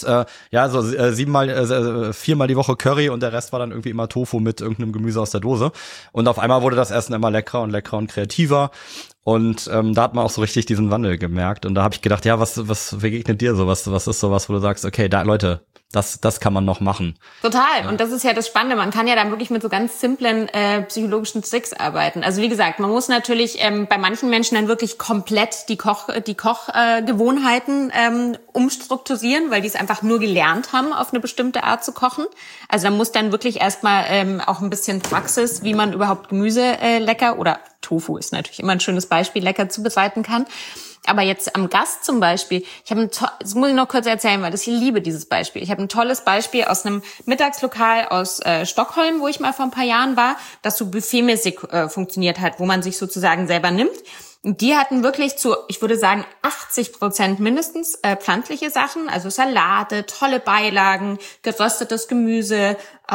Speaker 2: viermal die Woche Curry und der Rest war dann irgendwie immer Tofu mit irgendeinem Gemüse aus der Dose. Und auf einmal wurde das Essen immer leckerer und kreativer. Und da hat man auch so richtig diesen Wandel gemerkt. Und da habe ich gedacht, ja, was begegnet dir so? Was ist sowas, wo du sagst, okay, da Leute, das kann man noch machen.
Speaker 1: Total. Und das ist ja das Spannende. Man kann ja dann wirklich mit so ganz simplen psychologischen Tricks arbeiten. Also wie gesagt, man muss natürlich bei manchen Menschen dann wirklich komplett die Kochgewohnheiten umstrukturieren, weil die es einfach nur gelernt haben, auf eine bestimmte Art zu kochen. Also da muss dann wirklich erstmal auch ein bisschen Praxis, wie man überhaupt Gemüse lecker oder Tofu ist natürlich immer ein schönes Beispiel, lecker zubereiten kann. Aber jetzt am Gast zum Beispiel, das muss ich noch kurz erzählen, weil ich liebe dieses Beispiel. Ich habe ein tolles Beispiel aus einem Mittagslokal aus Stockholm, wo ich mal vor ein paar Jahren war, das so buffetmäßig funktioniert hat, wo man sich sozusagen selber nimmt. Und die hatten wirklich ich würde sagen, 80% mindestens pflanzliche Sachen, also Salate, tolle Beilagen, geröstetes Gemüse,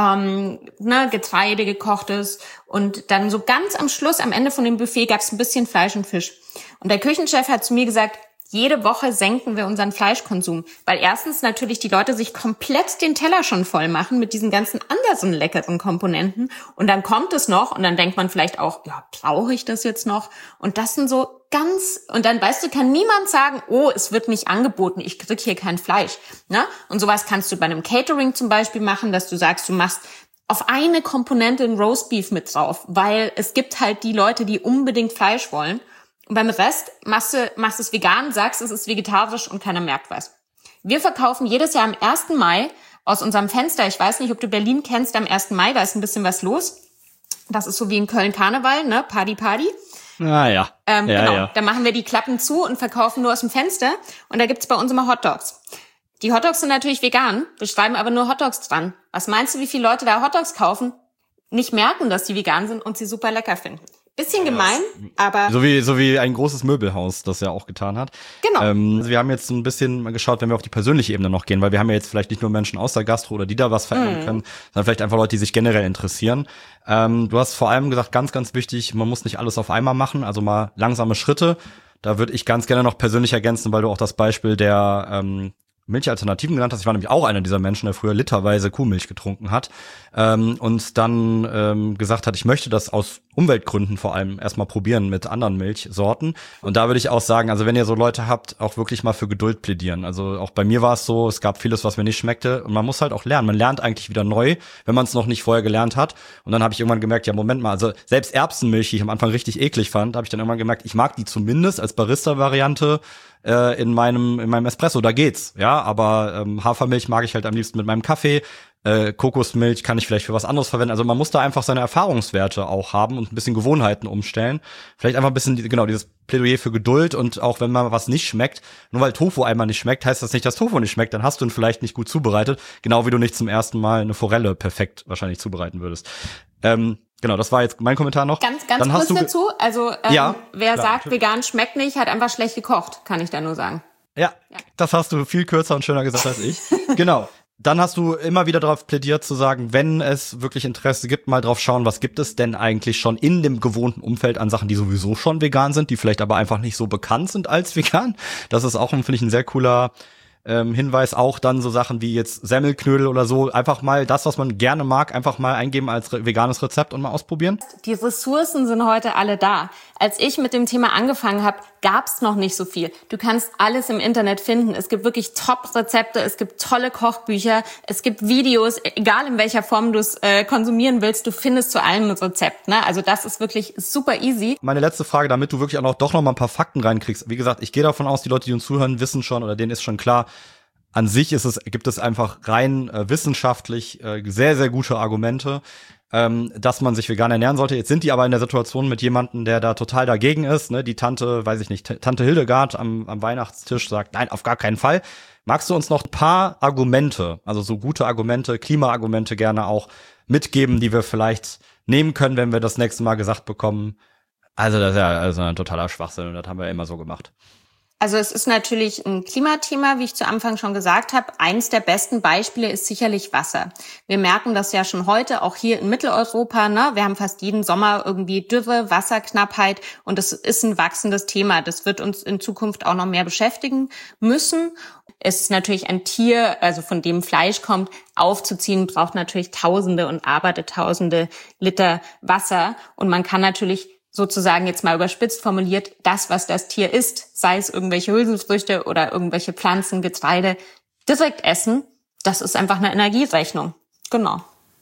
Speaker 1: Getreide, gekochtes. Und dann so ganz am Schluss, am Ende von dem Buffet, gab es ein bisschen Fleisch und Fisch. Und der Küchenchef hat zu mir gesagt, jede Woche senken wir unseren Fleischkonsum, weil erstens natürlich die Leute sich komplett den Teller schon voll machen mit diesen ganzen anderen leckeren Komponenten und dann kommt es noch und dann denkt man vielleicht auch, ja, brauche ich das jetzt noch? Und das sind so und dann, weißt du, kann niemand sagen, oh, es wird nicht angeboten, ich krieg hier kein Fleisch. Ne? Und sowas kannst du bei einem Catering zum Beispiel machen, dass du sagst, du machst auf eine Komponente ein Roastbeef mit drauf, weil es gibt halt die Leute, die unbedingt Fleisch wollen. Und beim Rest machst es vegan, sagst, es ist vegetarisch und keiner merkt was. Wir verkaufen jedes Jahr am 1. Mai aus unserem Fenster, ich weiß nicht, ob du Berlin kennst, am 1. Mai, da ist ein bisschen was los. Das ist so wie in Köln Karneval, ne? Party.
Speaker 2: Ah ja.
Speaker 1: Genau,
Speaker 2: ja.
Speaker 1: da machen wir die Klappen zu und verkaufen nur aus dem Fenster. Und da gibt's bei uns immer Hotdogs. Die Hotdogs sind natürlich vegan, wir schreiben aber nur Hotdogs dran. Was meinst du, wie viele Leute da Hotdogs kaufen, nicht merken, dass die vegan sind und sie super lecker finden? Bisschen gemein, aber...
Speaker 2: So wie ein großes Möbelhaus das ja auch getan hat.
Speaker 1: Genau.
Speaker 2: Also wir haben jetzt ein bisschen mal geschaut, wenn wir auf die persönliche Ebene noch gehen, weil wir haben ja jetzt vielleicht nicht nur Menschen aus der Gastro oder die da was verändern können, sondern vielleicht einfach Leute, die sich generell interessieren. Du hast vor allem gesagt, ganz, ganz wichtig, man muss nicht alles auf einmal machen, also mal langsame Schritte. Da würde ich ganz gerne noch persönlich ergänzen, weil du auch das Beispiel der Milchalternativen genannt hast. Ich war nämlich auch einer dieser Menschen, der früher literweise Kuhmilch getrunken hat und dann gesagt hat, ich möchte das aus Umweltgründen vor allem erstmal probieren mit anderen Milchsorten. Und da würde ich auch sagen, also wenn ihr so Leute habt, auch wirklich mal für Geduld plädieren. Also auch bei mir war es so, es gab vieles, was mir nicht schmeckte und man muss halt auch lernen. Man lernt eigentlich wieder neu, wenn man es noch nicht vorher gelernt hat. Und dann habe ich irgendwann gemerkt, ja Moment mal, also selbst Erbsenmilch, die ich am Anfang richtig eklig fand, habe ich dann irgendwann gemerkt, ich mag die zumindest als Barista-Variante in meinem Espresso, da geht's, ja, aber Hafermilch mag ich halt am liebsten mit meinem Kaffee. Kokosmilch kann ich vielleicht für was anderes verwenden. Also man muss da einfach seine Erfahrungswerte auch haben und ein bisschen Gewohnheiten umstellen. Vielleicht einfach ein bisschen, genau, dieses Plädoyer für Geduld und auch wenn mal was nicht schmeckt, nur weil Tofu einmal nicht schmeckt, heißt das nicht, dass Tofu nicht schmeckt, dann hast du ihn vielleicht nicht gut zubereitet, genau wie du nicht zum ersten Mal eine Forelle perfekt wahrscheinlich zubereiten würdest. Genau, das war jetzt mein Kommentar noch.
Speaker 1: Ganz kurz dazu, also
Speaker 2: ja,
Speaker 1: wer
Speaker 2: klar,
Speaker 1: sagt, vegan schmeckt nicht, hat einfach schlecht gekocht, kann ich da nur sagen.
Speaker 2: Ja, das hast du viel kürzer und schöner gesagt als ich. Genau. Dann hast du immer wieder darauf plädiert zu sagen, wenn es wirklich Interesse gibt, mal drauf schauen, was gibt es denn eigentlich schon in dem gewohnten Umfeld an Sachen, die sowieso schon vegan sind, die vielleicht aber einfach nicht so bekannt sind als vegan. Das ist auch, finde ich, ein sehr cooler Hinweis. Auch dann so Sachen wie jetzt Semmelknödel oder so. Einfach mal das, was man gerne mag, einfach mal eingeben als veganes Rezept und mal ausprobieren.
Speaker 1: Die Ressourcen sind heute alle da. Als ich mit dem Thema angefangen habe, gab's noch nicht so viel. Du kannst alles im Internet finden. Es gibt wirklich Top-Rezepte, es gibt tolle Kochbücher, es gibt Videos, egal in welcher Form du es konsumieren willst, du findest zu allem ein Rezept. Ne? Also das ist wirklich super easy.
Speaker 2: Meine letzte Frage, damit du wirklich auch doch noch mal ein paar Fakten reinkriegst. Wie gesagt, ich gehe davon aus, die Leute, die uns zuhören, wissen schon oder denen ist schon klar, an sich gibt es einfach rein wissenschaftlich sehr, sehr gute Argumente, dass man sich vegan ernähren sollte. Jetzt sind die aber in der Situation mit jemandem, der da total dagegen ist. Ne? Die Tante, weiß ich nicht, Tante Hildegard am Weihnachtstisch sagt, nein, auf gar keinen Fall. Magst du uns noch ein paar Argumente, also so gute Argumente, Klimaargumente gerne auch mitgeben, die wir vielleicht nehmen können, wenn wir das nächste Mal gesagt bekommen? Also das ist ja also ein totaler Schwachsinn und das haben wir ja immer so gemacht.
Speaker 1: Also es ist natürlich ein Klimathema, wie ich zu Anfang schon gesagt habe. Eins der besten Beispiele ist sicherlich Wasser. Wir merken das ja schon heute, auch hier in Mitteleuropa. Ne? Wir haben fast jeden Sommer irgendwie Dürre, Wasserknappheit und das ist ein wachsendes Thema. Das wird uns in Zukunft auch noch mehr beschäftigen müssen. Es ist natürlich ein Tier, also von dem Fleisch kommt, aufzuziehen, braucht natürlich Tausende und Abertausende Liter Wasser. Und man kann natürlich sozusagen jetzt mal überspitzt formuliert, das, was das Tier isst, sei es irgendwelche Hülsenfrüchte oder irgendwelche Pflanzen, Getreide, direkt essen, das ist einfach eine Energierechnung. Genau.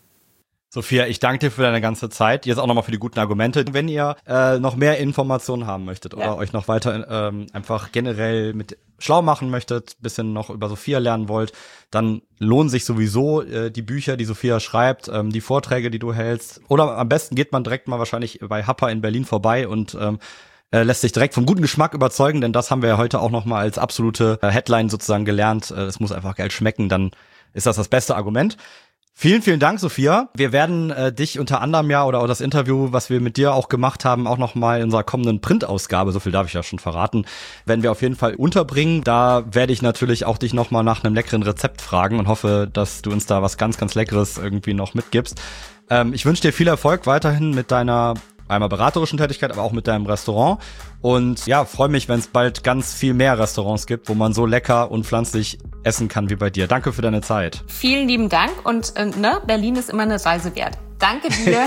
Speaker 2: Sophia, ich danke dir für deine ganze Zeit. Jetzt auch nochmal für die guten Argumente. Wenn ihr noch mehr Informationen haben möchtet oder euch noch weiter einfach generell mit schlau machen möchtet, bisschen noch über Sophia lernen wollt, dann lohnen sich sowieso die Bücher, die Sophia schreibt, die Vorträge, die du hältst. Oder am besten geht man direkt mal wahrscheinlich bei Happa in Berlin vorbei und lässt sich direkt vom guten Geschmack überzeugen, denn das haben wir ja heute auch nochmal als absolute Headline sozusagen gelernt. Es muss einfach geil schmecken, dann ist das beste Argument. Vielen, vielen Dank, Sophia. Wir werden dich unter anderem oder das Interview, was wir mit dir auch gemacht haben, auch noch mal in unserer kommenden Printausgabe, so viel darf ich ja schon verraten, werden wir auf jeden Fall unterbringen. Da werde ich natürlich auch dich noch mal nach einem leckeren Rezept fragen und hoffe, dass du uns da was ganz, ganz Leckeres irgendwie noch mitgibst. Ich wünsche dir viel Erfolg weiterhin mit deiner einmal beraterischen Tätigkeit, aber auch mit deinem Restaurant. Und ja, freue mich, wenn es bald ganz viel mehr Restaurants gibt, wo man so lecker und pflanzlich essen kann wie bei dir. Danke für deine Zeit.
Speaker 1: Vielen lieben Dank und Berlin ist immer eine Reise wert. Danke dir.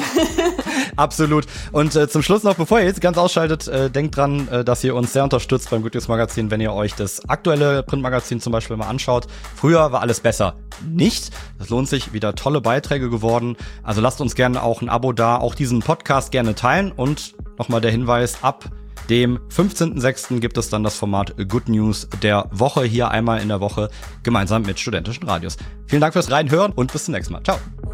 Speaker 2: Absolut. Und zum Schluss noch, bevor ihr jetzt ganz ausschaltet, denkt dran, dass ihr uns sehr unterstützt beim Good News Magazin, wenn ihr euch das aktuelle Printmagazin zum Beispiel mal anschaut. Früher war alles besser. Nicht. Das lohnt sich. Wieder tolle Beiträge geworden. Also lasst uns gerne auch ein Abo da. Auch diesen Podcast gerne teilen. Und nochmal der Hinweis, ab dem 15.06. gibt es dann das Format Good News der Woche hier einmal in der Woche gemeinsam mit studentischen Radios. Vielen Dank fürs Reinhören und bis zum nächsten Mal. Ciao.